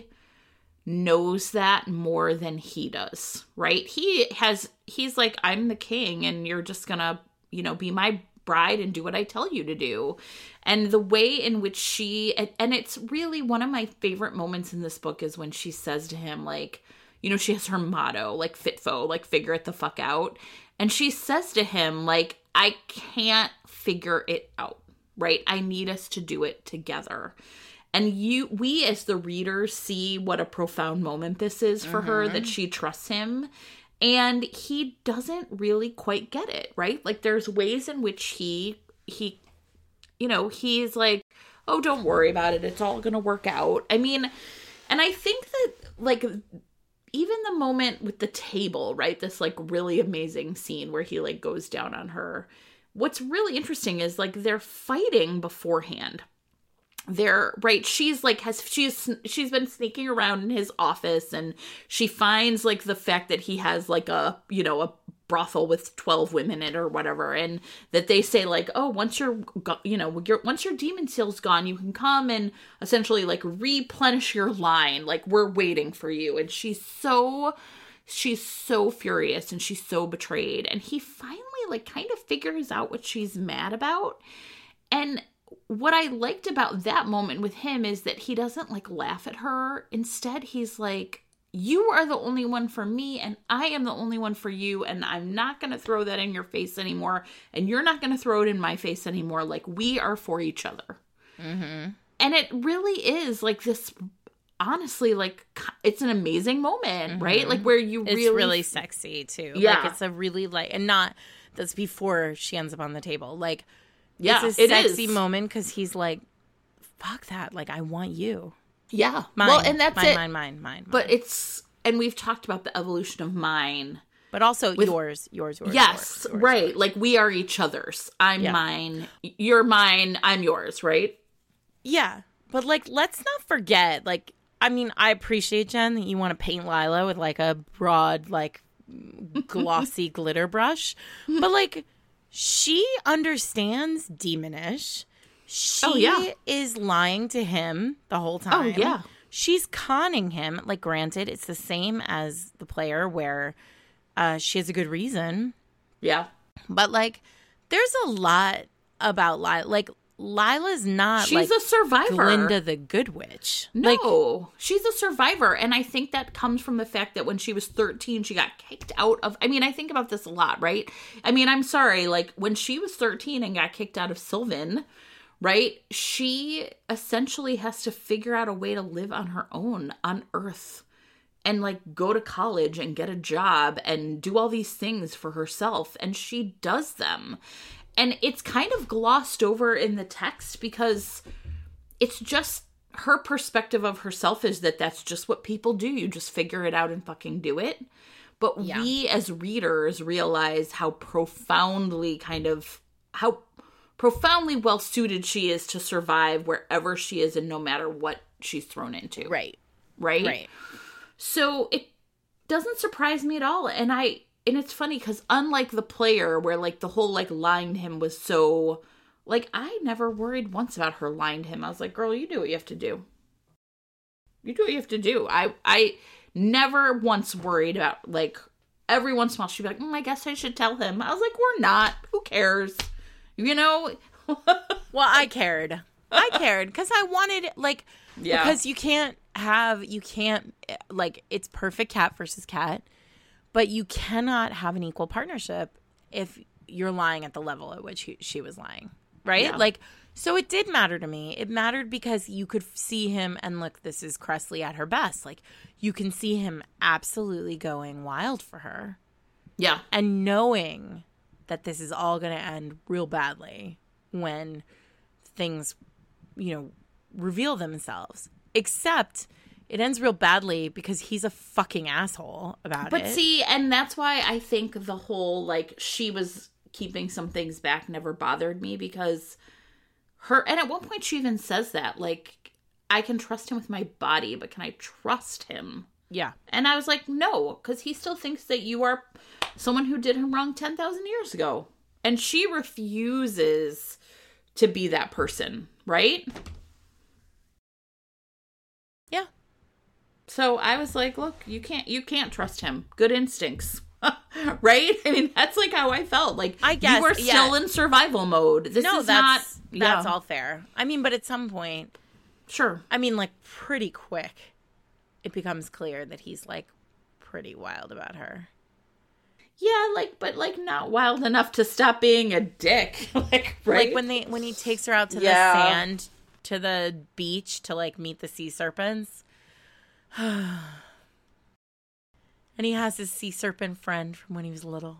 knows that more than he does, right? He has, he's like, I'm the king and you're just gonna, you know, be my bride and do what I tell you to do. And the way in which she, and, and it's really one of my favorite moments in this book is when she says to him, like, you know, she has her motto, like, fitfo, like, figure it the fuck out. And she says to him, like, I can't figure it out, right? I need us to do it together. And you, we as the readers see what a profound moment this is for mm-hmm. her, that she trusts him. And he doesn't really quite get it, right? Like, there's ways in which he, he, you know, he's like, oh, don't worry about it. It's all going to work out. I mean, and I think that, like, even the moment with the table, right? This, like, really amazing scene where he, like, goes down on her. What's really interesting is, like, they're fighting beforehand. They're, right, she's, like, has, she's, she's been sneaking around in his office, and she finds, like, the fact that he has, like, a, you know, a brothel with twelve women in it or whatever, and that they say, like, oh, once you're, you know, your, once your demon seal's gone, you can come and essentially, like, replenish your line, like, we're waiting for you. And she's so, she's so furious, and she's so betrayed, and he finally, like, kind of figures out what she's mad about. And what I liked about that moment with him is that he doesn't, like, laugh at her. Instead, he's like, you are the only one for me, and I am the only one for you, and I'm not going to throw that in your face anymore, and you're not going to throw it in my face anymore. Like, we are for each other. Mm-hmm. And it really is, like, this, honestly, like, it's an amazing moment, mm-hmm. right? Like, where you it's really... It's really sexy, too. Yeah. Like, it's a really, like, and not, that's before she ends up on the table. Like, yeah, it's a it sexy is. moment because he's like, fuck that. Like, I want you. Yeah. Mine. Well, and that's mine, it. Mine, mine, mine, But mine. it's, and we've talked about the evolution of mine. But also with, yours, yours, yours, yes, yours, yours, right. Yours. Like, we are each other's. I'm yeah. mine. You're mine. I'm yours, right? Yeah. But, like, let's not forget, like, I mean, I appreciate, Jen, that you want to paint Lila with, like, a broad, like, glossy glitter brush. But, like, she understands demonish. She oh, yeah. is lying to him the whole time. Oh, yeah. She's conning him. Like, granted, it's the same as the player where uh, she has a good reason. Yeah. But, like, there's a lot about Lila. Like, Lila's not, she's like, a survivor. Glinda the Good Witch. No, like, she's a survivor. And I think that comes from the fact that when she was thirteen, she got kicked out of, I mean, I think about this a lot, right? I mean, I'm sorry, like, when she was thirteen and got kicked out of Sylvan, right? She essentially has to figure out a way to live on her own on Earth and, like, go to college and get a job and do all these things for herself. And she does them. And it's kind of glossed over in the text because it's just her perspective of herself is that that's just what people do. You just figure it out and fucking do it. But yeah. we as readers realize how profoundly kind of, how profoundly well suited she is to survive wherever she is and no matter what she's thrown into. Right. Right? Right. So it doesn't surprise me at all. And I, and it's funny because unlike the player where, like, the whole, like, lying to him was so, like, I never worried once about her lying to him. I was like, girl, you do what you have to do. You do what you have to do. I, I never once worried about, like, every once in a while she'd be like, mm, I guess I should tell him. I was like, we're not. Who cares? You know? Well, I cared. I cared because I wanted, like, yeah. because you can't have, you can't, like, it's perfect cat versus cat. But you cannot have an equal partnership if you're lying at the level at which he, she was lying, right? Yeah. Like, so it did matter to me. It mattered because you could see him, and look, this is Kressley at her best. Like, you can see him absolutely going wild for her. Yeah. And knowing that this is all going to end real badly when things, you know, reveal themselves. Except it ends real badly because he's a fucking asshole about but it. But see, and that's why I think the whole, like, she was keeping some things back never bothered me, because her, and at one point she even says that, like, I can trust him with my body, but can I trust him? Yeah. And I was like, no, because he still thinks that you are someone who did him wrong ten thousand years ago. And she refuses to be that person, right? Yeah. So I was like, look, you can't you can't trust him. Good instincts. Right? I mean, that's like how I felt. Like, I guess, you were yeah. still in survival mode. This no, is that's, not that's yeah. all fair. I mean, but at some point, sure. I mean, like, pretty quick, it becomes clear that he's, like, pretty wild about her. Yeah, like, but, like, not wild enough to stop being a dick. Like, right? Like, when they when he takes her out to Yeah. the sand, to the beach to, like, meet the sea serpents. And he has his sea serpent friend from when he was little.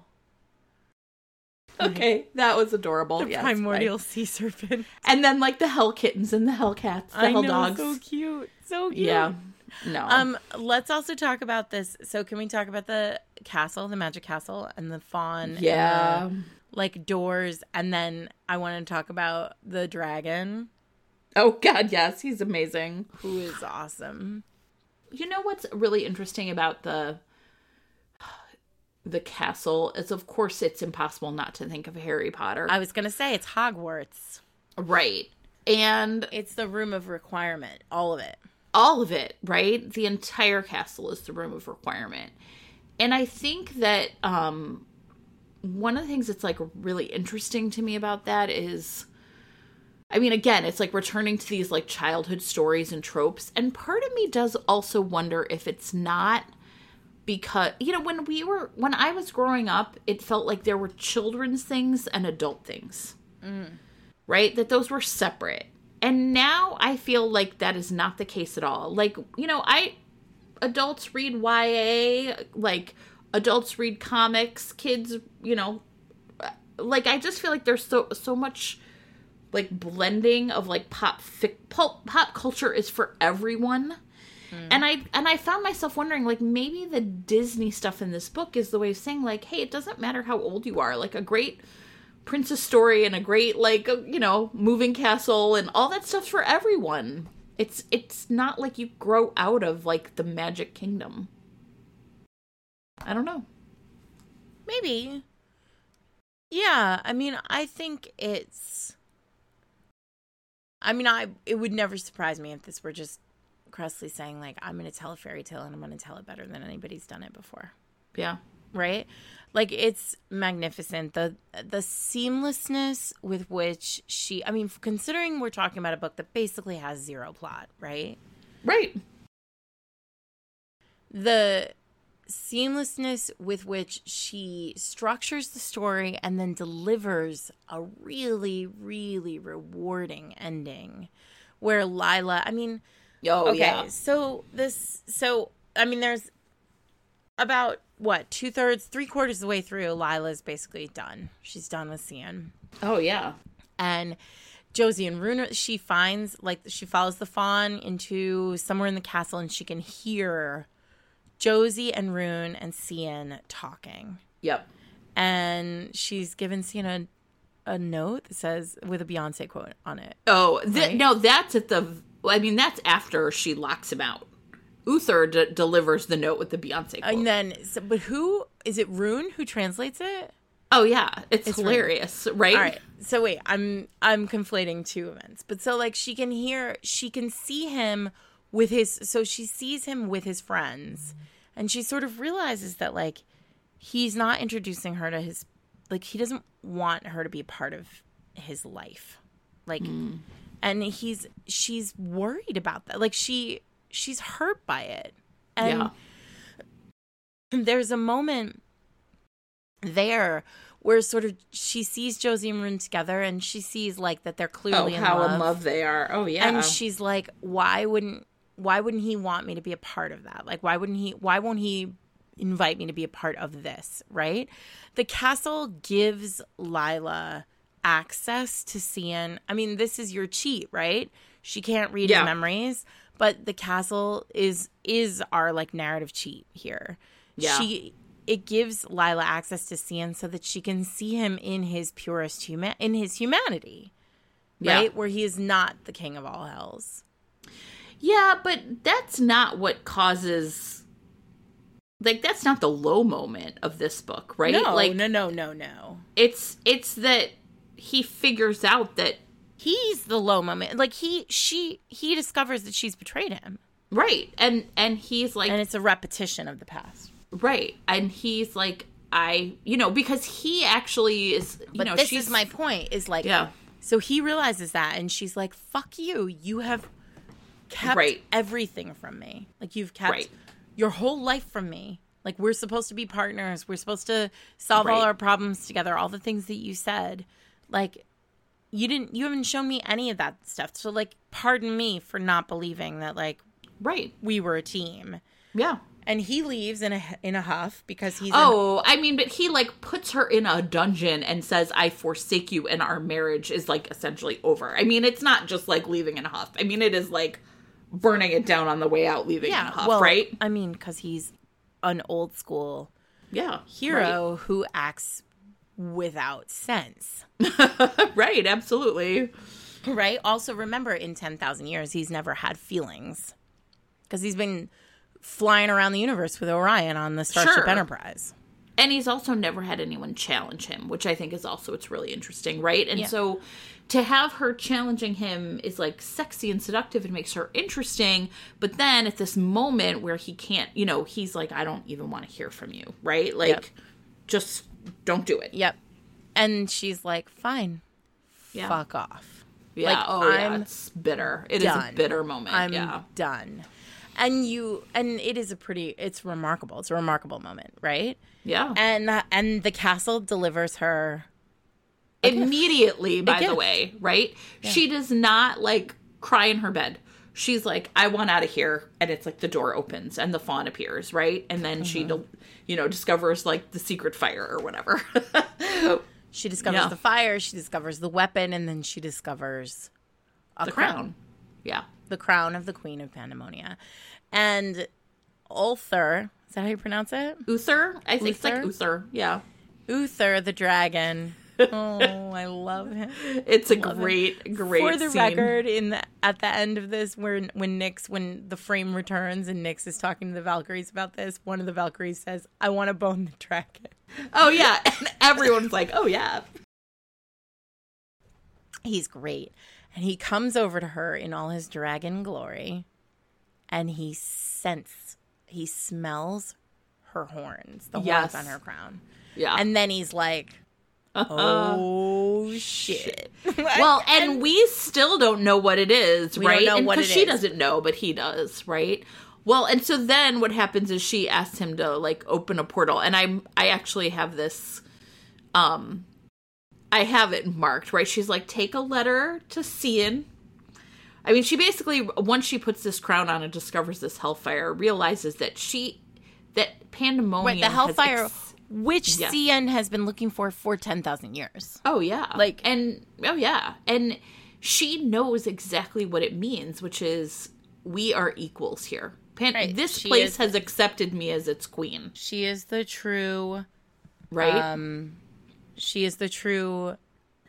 Okay, that was adorable. The Yes, primordial right. sea serpent. And then, like, the hell kittens and the hell cats, the I hell know, dogs. so cute. So cute. Yeah. No. Um, let's also talk about this. So can we talk about the castle, the magic castle, and the fawn? Yeah. And the, like, doors. And then I want to talk about the dragon, Oh, God, yes. He's amazing. who is awesome. You know what's really interesting about the the castle is, of course, it's impossible not to think of Harry Potter. I was going to say it's Hogwarts. Right. And It's the room of requirement. All of it. all of it, right? The entire castle is the room of requirement. And I think that um, one of the things that's, like, really interesting to me about that is, I mean, again, it's like returning to these, like, childhood stories and tropes. And part of me does also wonder if it's not because, you know, when we were, when I was growing up, it felt like there were children's things and adult things, mm. right? That those were separate. And now I feel like that is not the case at all. Like, you know, I, adults read Y A, like, adults read comics, kids, you know, like, I just feel like there's so, so much, like, blending of, like, pop, fic, pop, pop culture is for everyone. Mm. And I, and I found myself wondering, like, maybe the Disney stuff in this book is the way of saying, like, hey, it doesn't matter how old you are. Like, a great princess story and a great, like, you know, moving castle and all that stuff's for everyone. It's it's not like you grow out of, like, the Magic Kingdom. I don't know. Maybe. Yeah, I mean, I think it's... I mean, I it would never surprise me if this were just Kresley saying, like, I'm going to tell a fairy tale and I'm going to tell it better than anybody's done it before. Yeah. Right? Like, it's magnificent. The the seamlessness with which she, I mean, considering we're talking about a book that basically has zero plot, right? Right. The seamlessness with which she structures the story and then delivers a really, really rewarding ending where Lila, I mean, Oh, okay, yeah. so this, so, I mean, there's about, what, two-thirds, three-quarters of the way through, Lila's basically done. She's done with Cian. Oh, yeah. And Josie and Rune, she finds, like, she follows the fawn into somewhere in the castle and she can hear Josie and Rune and Cian talking. Yep. And she's given Cian a, a note that says, with a Beyonce quote on it. Oh, th- right? no, that's at the, I mean, that's after she locks him out. Uther d- delivers the note with the Beyonce quote. And then, so, but who, is it Rune who translates it? Oh, yeah. It's, It's hilarious, right? All right. So wait, I'm I'm conflating two events. But so like she can hear, she can see him with his, so she sees him with his friends. And she sort of realizes that like he's not introducing her to his, like he doesn't want her to be a part of his life. Like, mm. and he's, she's worried about that. Like she, she's hurt by it. And yeah. there's a moment there where sort of she sees Josie and Rune together and she sees like that they're clearly oh, in how love. in love they are. Oh, yeah. And she's like, why wouldn't why wouldn't he want me to be a part of that? Like, why wouldn't he why won't he invite me to be a part of this, right? The castle gives Lila access to Cian. I mean, this is your cheat, right? She can't read yeah. his memories, But the castle is is our like narrative cheat here. Yeah. She it gives Lila access to Cian so that she can see him in his purest human in his humanity. Yeah. Right? Where he is not the king of all hells. Yeah, but that's not what causes, like, that's not the low moment of this book, right? No, like, no, no, no, no. It's it's that he figures out that, He's the low moment. Like, he, she, he discovers that she's betrayed him. right, and and he's like, And it's a repetition of the past. right, and he's like, I, you know, because he actually is, you But know, this she's, is my point, is like, yeah, so he realizes that, and she's like, fuck you. You have kept Right. everything from me. Like, you've kept Right. your whole life from me. Like, we're supposed to be partners. We're supposed to solve all Right. our problems together, all the things that you said. Like, you didn't, you haven't shown me any of that stuff. So, like, pardon me for not believing that, like, right, we were a team. yeah. And he leaves in a in a huff because he's Oh, I mean, but he, like, puts her in a dungeon and says, I forsake you, and our marriage is, like, essentially over. I mean, it's not just, like, leaving in a huff. I mean, it is, like, burning it down on the way out, leaving in a huff, well, right? I mean, because he's an old school Yeah. hero who acts without sense. Right, right, absolutely. Right? Also, remember, in ten thousand years, he's never had feelings. Because he's been flying around the universe with Orion on the Starship Sure. Enterprise. And he's also never had anyone challenge him, which I think is also, it's really interesting, right? And Yeah. so to have her challenging him is, like, sexy and seductive and makes her interesting. But then at this moment where he can't, you know, he's like, I don't even want to hear from you, right? Like, Yep. just don't do it. Yep. And she's like, fine, Yeah. fuck off. Yeah. Like, oh, yeah. I'm It's bitter. It is done. a bitter moment. I'm yeah. done. And you, and it is a pretty, it's remarkable. It's a remarkable moment, right? Yeah. And uh, and the castle delivers her. Immediately, by the gift. way, right? She does not, like, cry in her bed. She's like, I want out of here. And it's like the door opens and the fawn appears, right? And then she, Mm-hmm. del- you know, discovers, like, the secret fire or whatever. She discovers Yeah. the fire. She discovers the weapon, and then she discovers a the crown. crown. Yeah. the crown of the Queen of Pandemonia. And Ulthur, is that how you pronounce it? Uther? I think it's like Uther? Uther. Yeah. Uther the dragon. Oh, I love him. It's a Love it. great, great For the scene. record, in the, at the end of this, when when Nyx, when the frame returns and Nyx is talking to the Valkyries about this, one of the Valkyries says, "I want to bone the dragon." Oh, yeah. And everyone's like, oh, yeah. He's great. And he comes over to her in all his dragon glory, and he scents, he smells her horns, the Yes. horns on her crown. Yeah. And then he's like, oh, shit. Well, and we still don't know what it is, We don't right? know and what 'cause it she is. doesn't know, but he does, right? Well, and so then what happens is she asks him to, like, open a portal, and I I actually have this, um, I have it marked, right? She's like, take a letter to Cian. I mean, she basically, once she puts this crown on and discovers this hellfire, realizes that she, that Pandemonium Wait, the has hellfire, ex- which Yes. Cian has been looking for for ten thousand years. Oh, yeah. Like- and, oh, yeah. And she knows exactly what it means, which is we are equals here. Pan- Right. This She place is- has accepted me as its queen, She is the true, right? um, she is the true,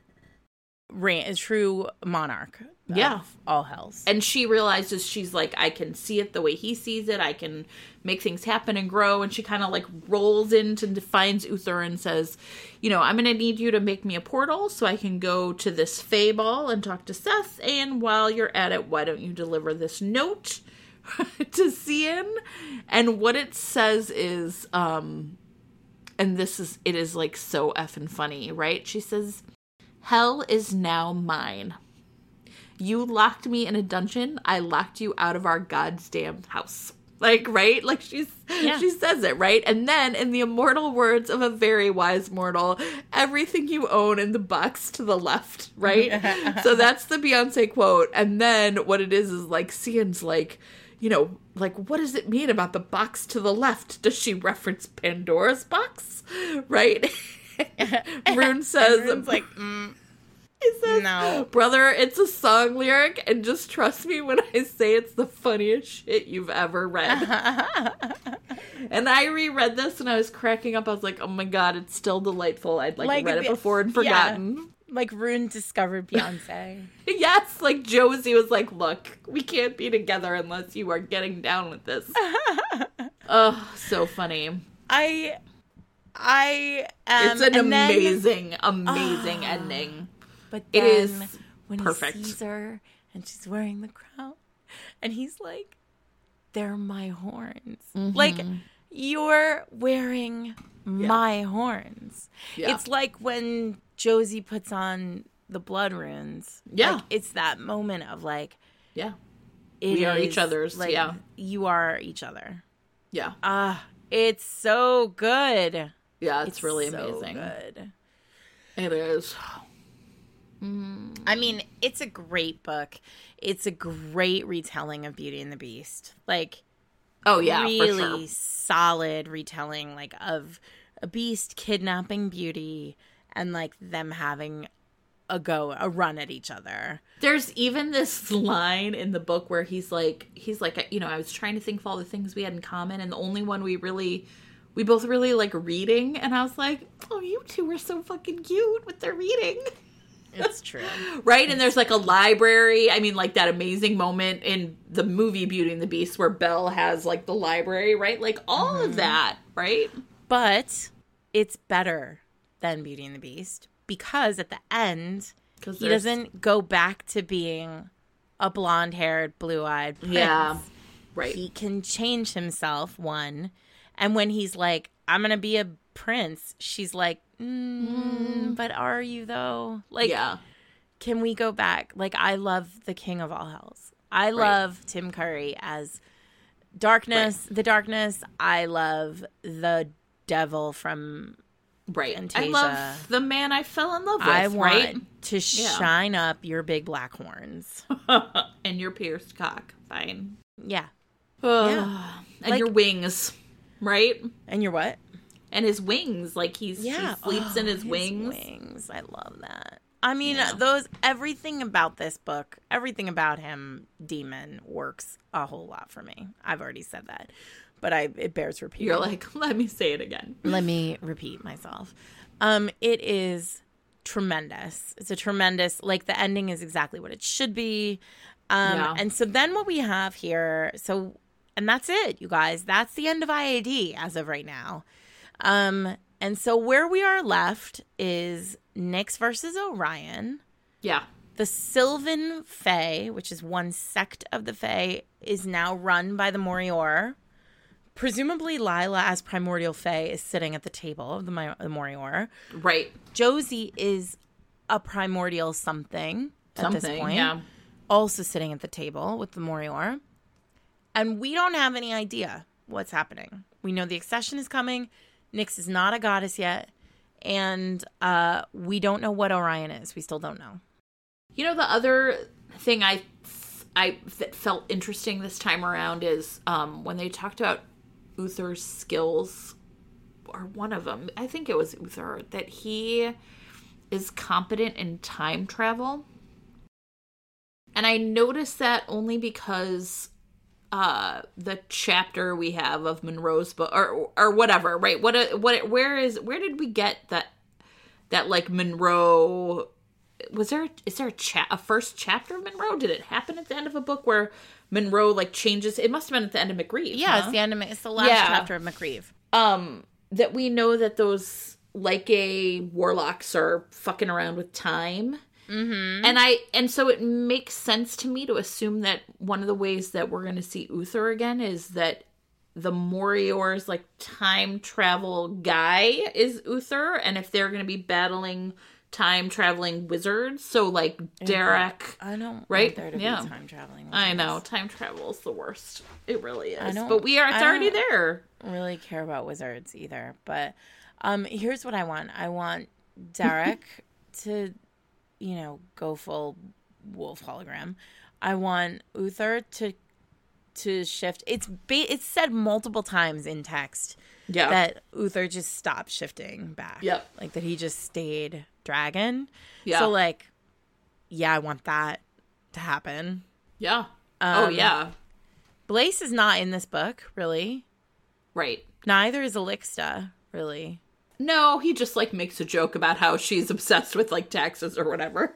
reign, true monarch. Of Yeah. all hells. and she realizes she's like, I can see it the way he sees it. I can make things happen and grow. And she kind of like rolls into defines Uther and says, you know, I'm going to need you to make me a portal so I can go to this Fae ball and talk to Seth. And while you're at it, why don't you deliver this note to Cian? And what it says is, um, and this is, it is like so effing funny, right? She says, hell is now mine. You locked me in a dungeon. I locked you out of our goddamn house. Like, right? Like, she's Yeah. she says it, right? And then, in the immortal words of a very wise mortal, everything you own in the box to the left, right? So that's the Beyonce quote. And then what it is is, like, Cian's like, you know, like, what does it mean about the box to the left? Does she reference Pandora's box? Right? Rune says, Rune's like, mm, He says, No. brother, it's a song lyric, and just trust me when I say it's the funniest shit you've ever read. And I reread this, and I was cracking up. I was like, oh my god, it's still delightful. I'd, like, Like, read it the- before and yeah. forgotten. Like Rune discovered Beyonce. Yes, like, Josie was like, look, we can't be together unless you are getting down with this. Oh, so funny. I, I am. It's an and then- amazing, amazing ending. But It then is when perfect. he sees her and she's wearing the crown, and he's like, "They're my horns." Mm-hmm. Like, you're wearing my horns. Yeah. It's like when Josie puts on the blood runes. Yeah. Like, it's that moment of like, Yeah. it We are is, each other's, Like, yeah. you are each other. Yeah. Ah, it's so good. Yeah, it's, really so amazing. good. It is. I mean, it's a great book. It's a great retelling of Beauty and the Beast. Like, Oh, yeah, really for sure. solid retelling, like, of a beast kidnapping Beauty and, like, them having a go, a run at each other. There's even this line in the book where he's like, he's like, you know, I was trying to think of all the things we had in common, and the only one we really, we both really like reading, and I was like, oh, you two are so fucking cute with their reading. It's true. Right? And there's like a library. I mean, like that amazing moment in the movie Beauty and the Beast where Belle has like the library, right? Like all Mm-hmm. of that, right? But it's better than Beauty and the Beast because at the end, 'Cause he there's- doesn't go back to being a blonde-haired, blue-eyed prince. Yeah. Right. He can change himself, one. And when he's like, I'm going to be a prince, she's like, mm, but are you, though? Like, yeah. can we go back? Like, I love the King of All Hells. I love Tim Curry as Darkness, the Darkness. I love the devil from Right. I Fantasia. love the man I fell in love with, I want right? to shine up your big black horns. And your pierced cock. Fine. Yeah. Yeah. And Like- your wings, right? And your what? And his wings. Like he's Yeah. he sleeps in Oh, his, wings. wings. I love that. I mean, Yeah. those everything about this book, everything about him, Demon, works a whole lot for me. I've already said that, but I it bears repeating. You're like, let me say it again. Let me repeat myself. Um, it is tremendous. It's a tremendous, like the ending is exactly what it should be. Um, Yeah. and so then what we have here, so, and that's it, you guys. That's the end of I A D as of right now. Um, and so where we are left is Nyx versus Orion. Yeah. The Sylvan Fae, which is one sect of the Fae, is now run by the Morior. Presumably, Lila, as Primordial Fae, is sitting at the table of the, Mi- the Morior. Right. Josie is a Primordial something at this Something, point. yeah. Also sitting at the table with the Morior. And we don't have any idea what's happening. We know the accession is coming. Nyx is not a goddess yet. And uh, we don't know what Orion is. We still don't know. You know, the other thing I, I that felt interesting this time around is um, when they talked about Uther's skills, or one of them, I think it was Uther, that he is competent in time travel. And I noticed that only because uh, the chapter we have of Monroe's book, or or whatever, right? What what where is where did we get that that like Monroe? Was there is there a cha- a first chapter of Monroe? Did it happen at the end of a book where Monroe like changes? It must have been at the end of McGreeve. Yeah, huh? it's the end of it's the last Yeah. chapter of McGreeve. um that we know that those like a warlocks are fucking around with time. Mm-hmm. And I and so it makes sense to me to assume that one of the ways that we're going to see Uther again is that the Morior's like time travel guy is Uther, and if they're going to be battling time traveling wizards, so like Derek. I don't Right? want there to Yeah. be time traveling. I wizards. know time travel is the worst. It really is. don't- But we are. It's I already don't- there. really care about wizards either. But um, here's what I want. I want Derek to, you know, go full wolf hologram. I want Uther to to shift. It's ba- it's said multiple times in text Yeah. that Uther just stopped shifting back. Yep. Like that he just stayed dragon. Yeah. So like yeah, I want that to happen. Yeah. Um, oh, yeah. Blaise is not in this book, really. Right. Neither is Elixta, really. No, he just, like, makes a joke about how she's obsessed with, like, taxes or whatever.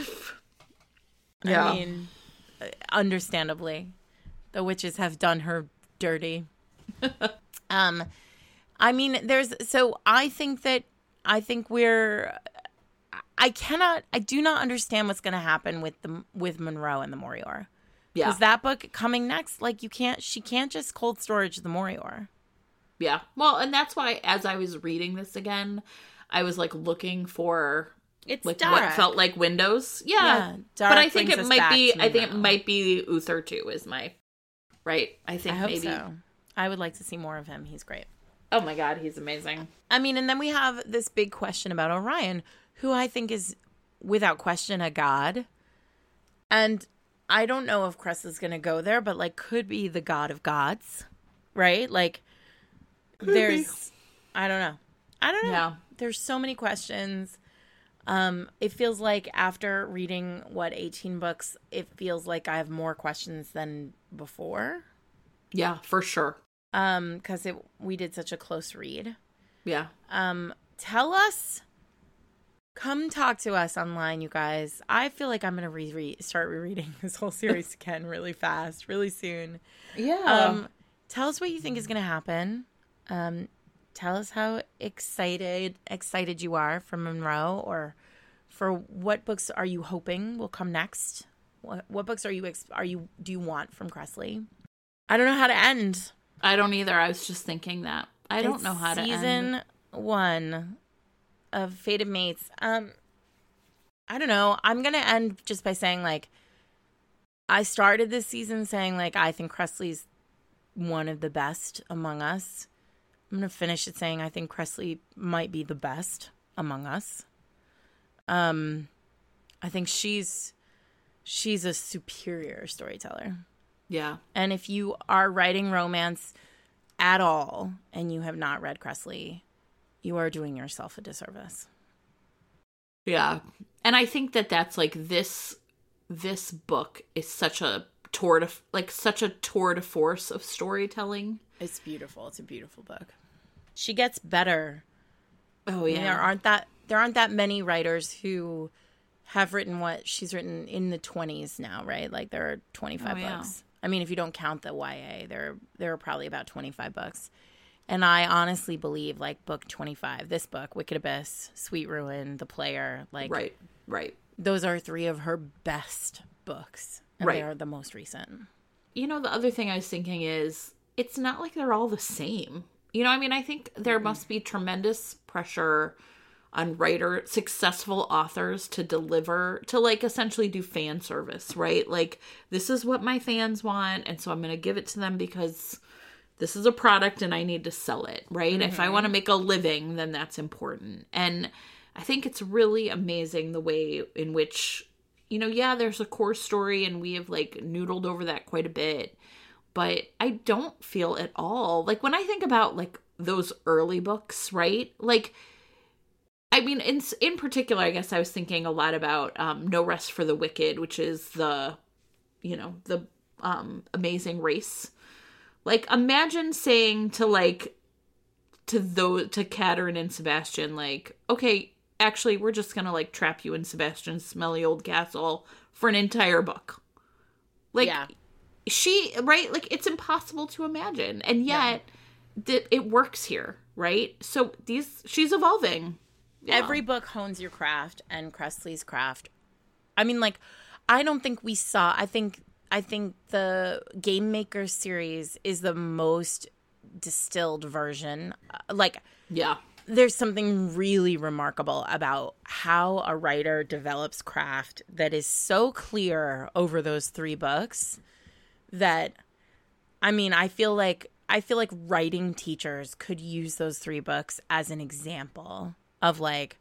Yeah. I mean, understandably. The witches have done her dirty. um, I mean, there's... So, I think that... I think we're... I cannot... I do not understand what's going to happen with the with Monroe and the Morior. Yeah. Because that book coming next, like, you can't... She can't just cold storage the Morior. Yeah. Well, and that's why as I was reading this again, I was like looking for it's like dark. what felt like windows. Yeah. yeah dark but I think it might be I think now. it might be Uther too is my right. I think I hope maybe so. I would like to see more of him. He's great. Oh my god, he's amazing. I mean, and then we have this big question about Orion, who I think is without question a god. And I don't know if Cress's going to go there, but like could be the god of gods, right? Like There's, I don't know. I don't know. Yeah. There's so many questions. Um, it feels like after reading, what, eighteen books, it feels like I have more questions than before. Yeah, for sure. Um, because it we did such a close read. Yeah. Um, tell us, come talk to us online, you guys. I feel like I'm going to re- start rereading this whole series again really fast, really soon. Yeah. Um, tell us what you think is going to happen. Um, tell us how excited excited you are for Monroe, or for what books are you hoping will come next? What what books are you ex- are you do you want from Kresley? I don't know how to end. I don't either. I was just thinking that. I don't It's know how to end. Season one of Fated Mates. Um, I don't know. I'm gonna end just by saying like, I started this season saying like I think Kresley's one of the best among us. I'm going to finish it saying I think Kresley might be the best among us. Um, I think she's she's a superior storyteller. Yeah. And if you are writing romance at all and you have not read Kresley, you are doing yourself a disservice. Yeah. And I think that that's like this this book is such a tour de like such a tour de force of storytelling. It's beautiful. It's a beautiful book. She gets better. Oh yeah. And there aren't that there aren't that many writers who have written what she's written in the twenties now, right? Like there are twenty-five oh, yeah. books. I mean, if you don't count the Y A, there there are probably about twenty-five books. And I honestly believe like book twenty-five, this book, Wicked Abyss, Sweet Ruin, The Player, like Right. Right. Those are three of her best books. And right. they are the most recent. You know, the other thing I was thinking is it's not like they're all the same. You know, I mean, I think there must be tremendous pressure on writer, successful authors to deliver, to like essentially do fan service, right? Like, this is what my fans want, and so I'm going to give it to them because this is a product and I need to sell it, right? Mm-hmm. If I want to make a living, then that's important. And I think it's really amazing the way in which, you know, yeah, there's a core story and we have like noodled over that quite a bit, but I don't feel at all like when I think about like those early books, right? Like, I mean, in in particular, I guess I was thinking a lot about um, No Rest for the Wicked, which is the, you know, the um, Amazing Race. Like, imagine saying to like to those to Katerin and Sebastian, like, okay, actually, we're just gonna like trap you in Sebastian's smelly old castle for an entire book. Like, yeah. she, right? Like, it's impossible to imagine, and yet yeah. th- it works here, right? So these, she's evolving. Yeah. Every book hones your craft, and Kresley's craft. I mean, like, I don't think we saw. I think I think the Game Maker series is the most distilled version. Uh, like, yeah. There's something really remarkable about how a writer develops craft that is so clear over those three books that, I mean, I feel like I feel like writing teachers could use those three books as an example of like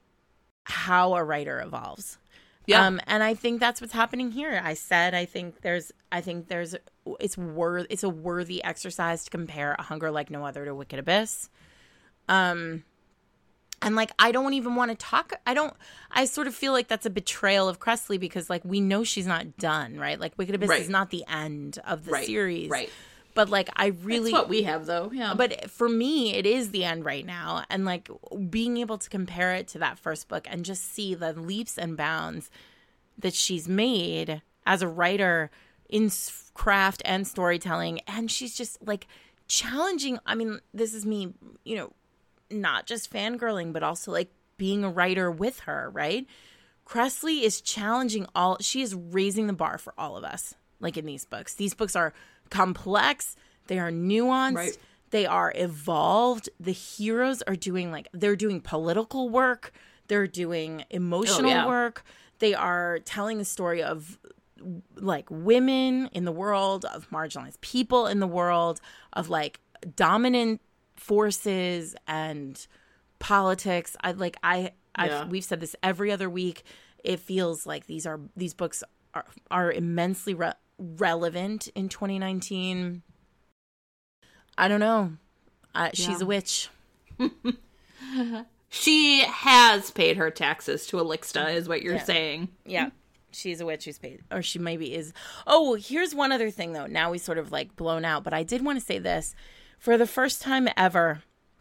how a writer evolves. Yeah. Um, and I think that's what's happening here. I said, I think there's, I think there's, it's worth, it's a worthy exercise to compare A Hunger Like No Other to Wicked Abyss. Um, And, like, I don't even want to talk. I don't, I sort of feel like that's a betrayal of Cressley because, like, we know she's not done, right? Like, Wicked Abyss Right. is not the end of the Right, series. right. But, like, I really. That's what we have, though. Yeah. But for me, it is the end right now. And, like, being able to compare it to that first book and just see the leaps and bounds that she's made as a writer in s- craft and storytelling. And she's just, like, challenging. I mean, this is me, you know, not just fangirling, but also, like, being a writer with her, right? Cressley is challenging all. She is raising the bar for all of us, like, in these books. These books are complex. They are nuanced. Right. They are evolved. The heroes are doing, like, they're doing political work. They're doing emotional Oh, yeah. work. They are telling the story of, like, women in the world, of marginalized people in the world, of, like, dominant forces and politics. I like I I've, Yeah. we've said this every other week. It feels like these are these books are are immensely re- relevant in twenty nineteen. I don't know. Uh, she's Yeah. a witch. She has paid her taxes to Elixta, is what you're Yeah. saying. Yeah. She's a witch who's paid, or she maybe is. Oh, here's one other thing, though. Now we sort of, like, blown out, but I did want to say this. For the first time ever,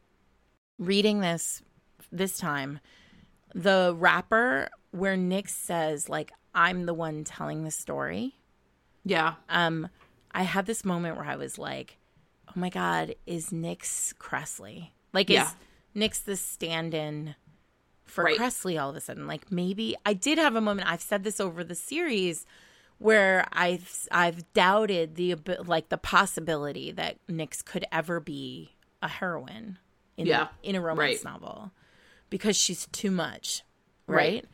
reading this this time, the wrapper where Nyx says, like, I'm the one telling the story. Yeah. Um, I had this moment where I was like, oh my God, is Nyx Cressley? Like, Yeah. is Nyx the stand-in for Right. Cressley all of a sudden? Like, maybe I did have a moment. I've said this over the series where I've I've doubted the ab- like the possibility that Nyx could ever be a heroine in Yeah. in a romance Right. novel because she's too much, right? Right.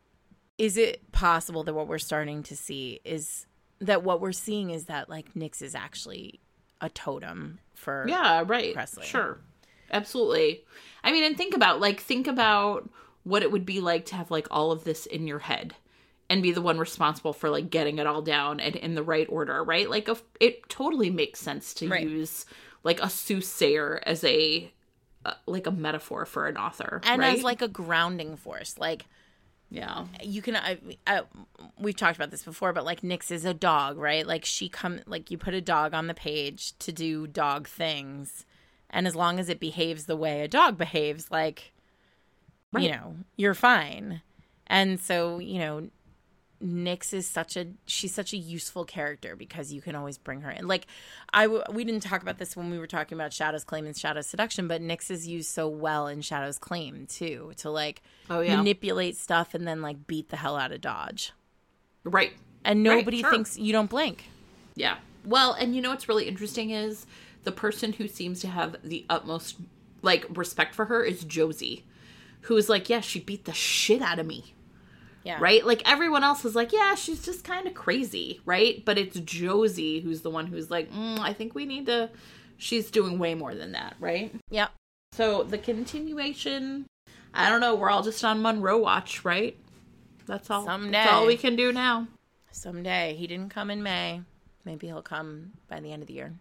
Is it possible that what we're starting to see is that what we're seeing is that, like, Nyx is actually a totem for Yeah, right. Cressley? Sure. Absolutely. I mean, and think about, like, think about what it would be like to have, like, all of this in your head and be the one responsible for, like, getting it all down and in the right order, right? Like, if, it totally makes sense to Right. use, like, a soothsayer as a, uh, like, a metaphor for an author, and right? as, like, a grounding force. Like, yeah. you can I, I, we've talked about this before, but, like, Nyx is a dog, right? Like, she come like you put a dog on the page to do dog things, and as long as it behaves the way a dog behaves, like, Right. you know, you're fine. And so, you know, Nyx is such a she's such a useful character because you can always bring her in. Like, I w- we didn't talk about this when we were talking about Shadow's Claim and Shadow's Seduction, but Nyx is used so well in Shadow's Claim too, to, like, Oh, yeah. manipulate stuff and then, like, beat the hell out of Dodge. Right. And Right, nobody sure. thinks you don't blink. Yeah. Well, and you know what's really interesting is the person who seems to have the utmost, like, respect for her is Josie, who is like, yeah, she beat the shit out of me. Yeah. Right? Like, everyone else is like, yeah, she's just kind of crazy, right? But it's Josie who's the one who's like, mm, I think we need to, she's doing way more than that, right? Yep. So the continuation, I don't know, we're all just on Monroe watch, right? That's all. Someday. That's all we can do now. Someday. He didn't come in May. Maybe he'll come by the end of the year.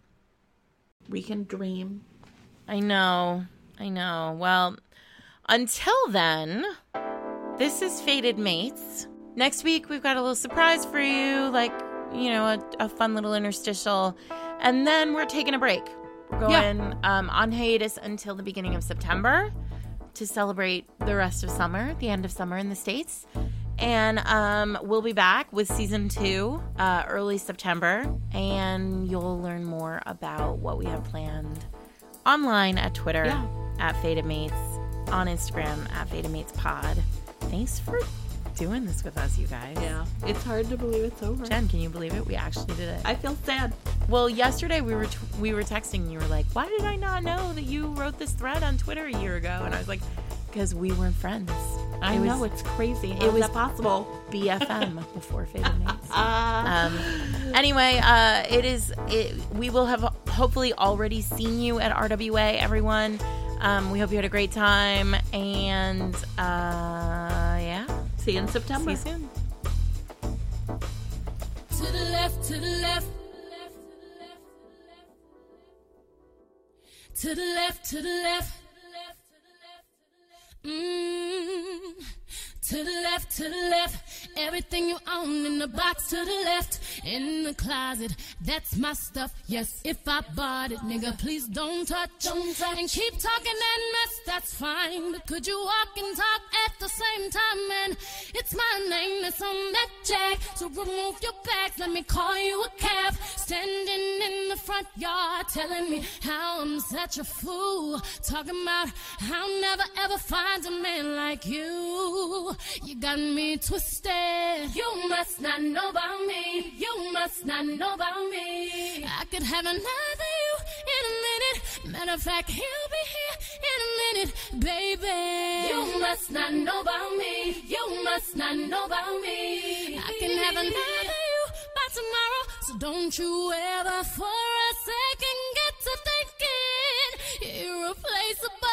We can dream. I know. I know. Well, until then, this is Fated Mates. Next week, we've got a little surprise for you, like, you know, a, a fun little interstitial. And then we're taking a break. We're going Yeah. um, on hiatus until the beginning of September to celebrate the rest of summer, the end of summer in the States. And um, we'll be back with season two uh, early September. And you'll learn more about what we have planned online at Twitter, Yeah. at Fated Mates, on Instagram, at Fated Mates Pod. Thanks for doing this with us, you guys. Yeah. It's hard to believe it's over. Jen, can you believe it? We actually did it. I feel sad. Well, yesterday we were t- we were texting and you were like, why did I not know that you wrote this thread on Twitter a year ago? And I was like, because we weren't friends. I It was know, it's crazy. How it is was- that possible? B F M before Fated Mates. Uh, Um, anyway, uh, it is. It, we will have hopefully already seen you at R W A, everyone. Um, we hope you had a great time, and uh, yeah, see you in see September. you soon. To the left, to the left. To the left, to the left. Mm, to the left, to the left, everything you own in the box to the left, in the closet, that's my stuff, yes, if I bought it, nigga, please don't touch, don't touch, and keep talking that mess, that's fine, but could you walk and talk at the same time, man, it's my name that's on that jack, so remove your bags, let me call you a cab, standing in the front yard, telling me how I'm such a fool, talking about how I'll never ever find a man like you. You got me twisted. You must not know about me. You must not know about me. I could have another you in a minute. Matter of fact, he'll be here in a minute, baby. You must not know about me. You must not know about me. I can have another you by tomorrow. So don't you ever for a second get to thinking irreplaceable.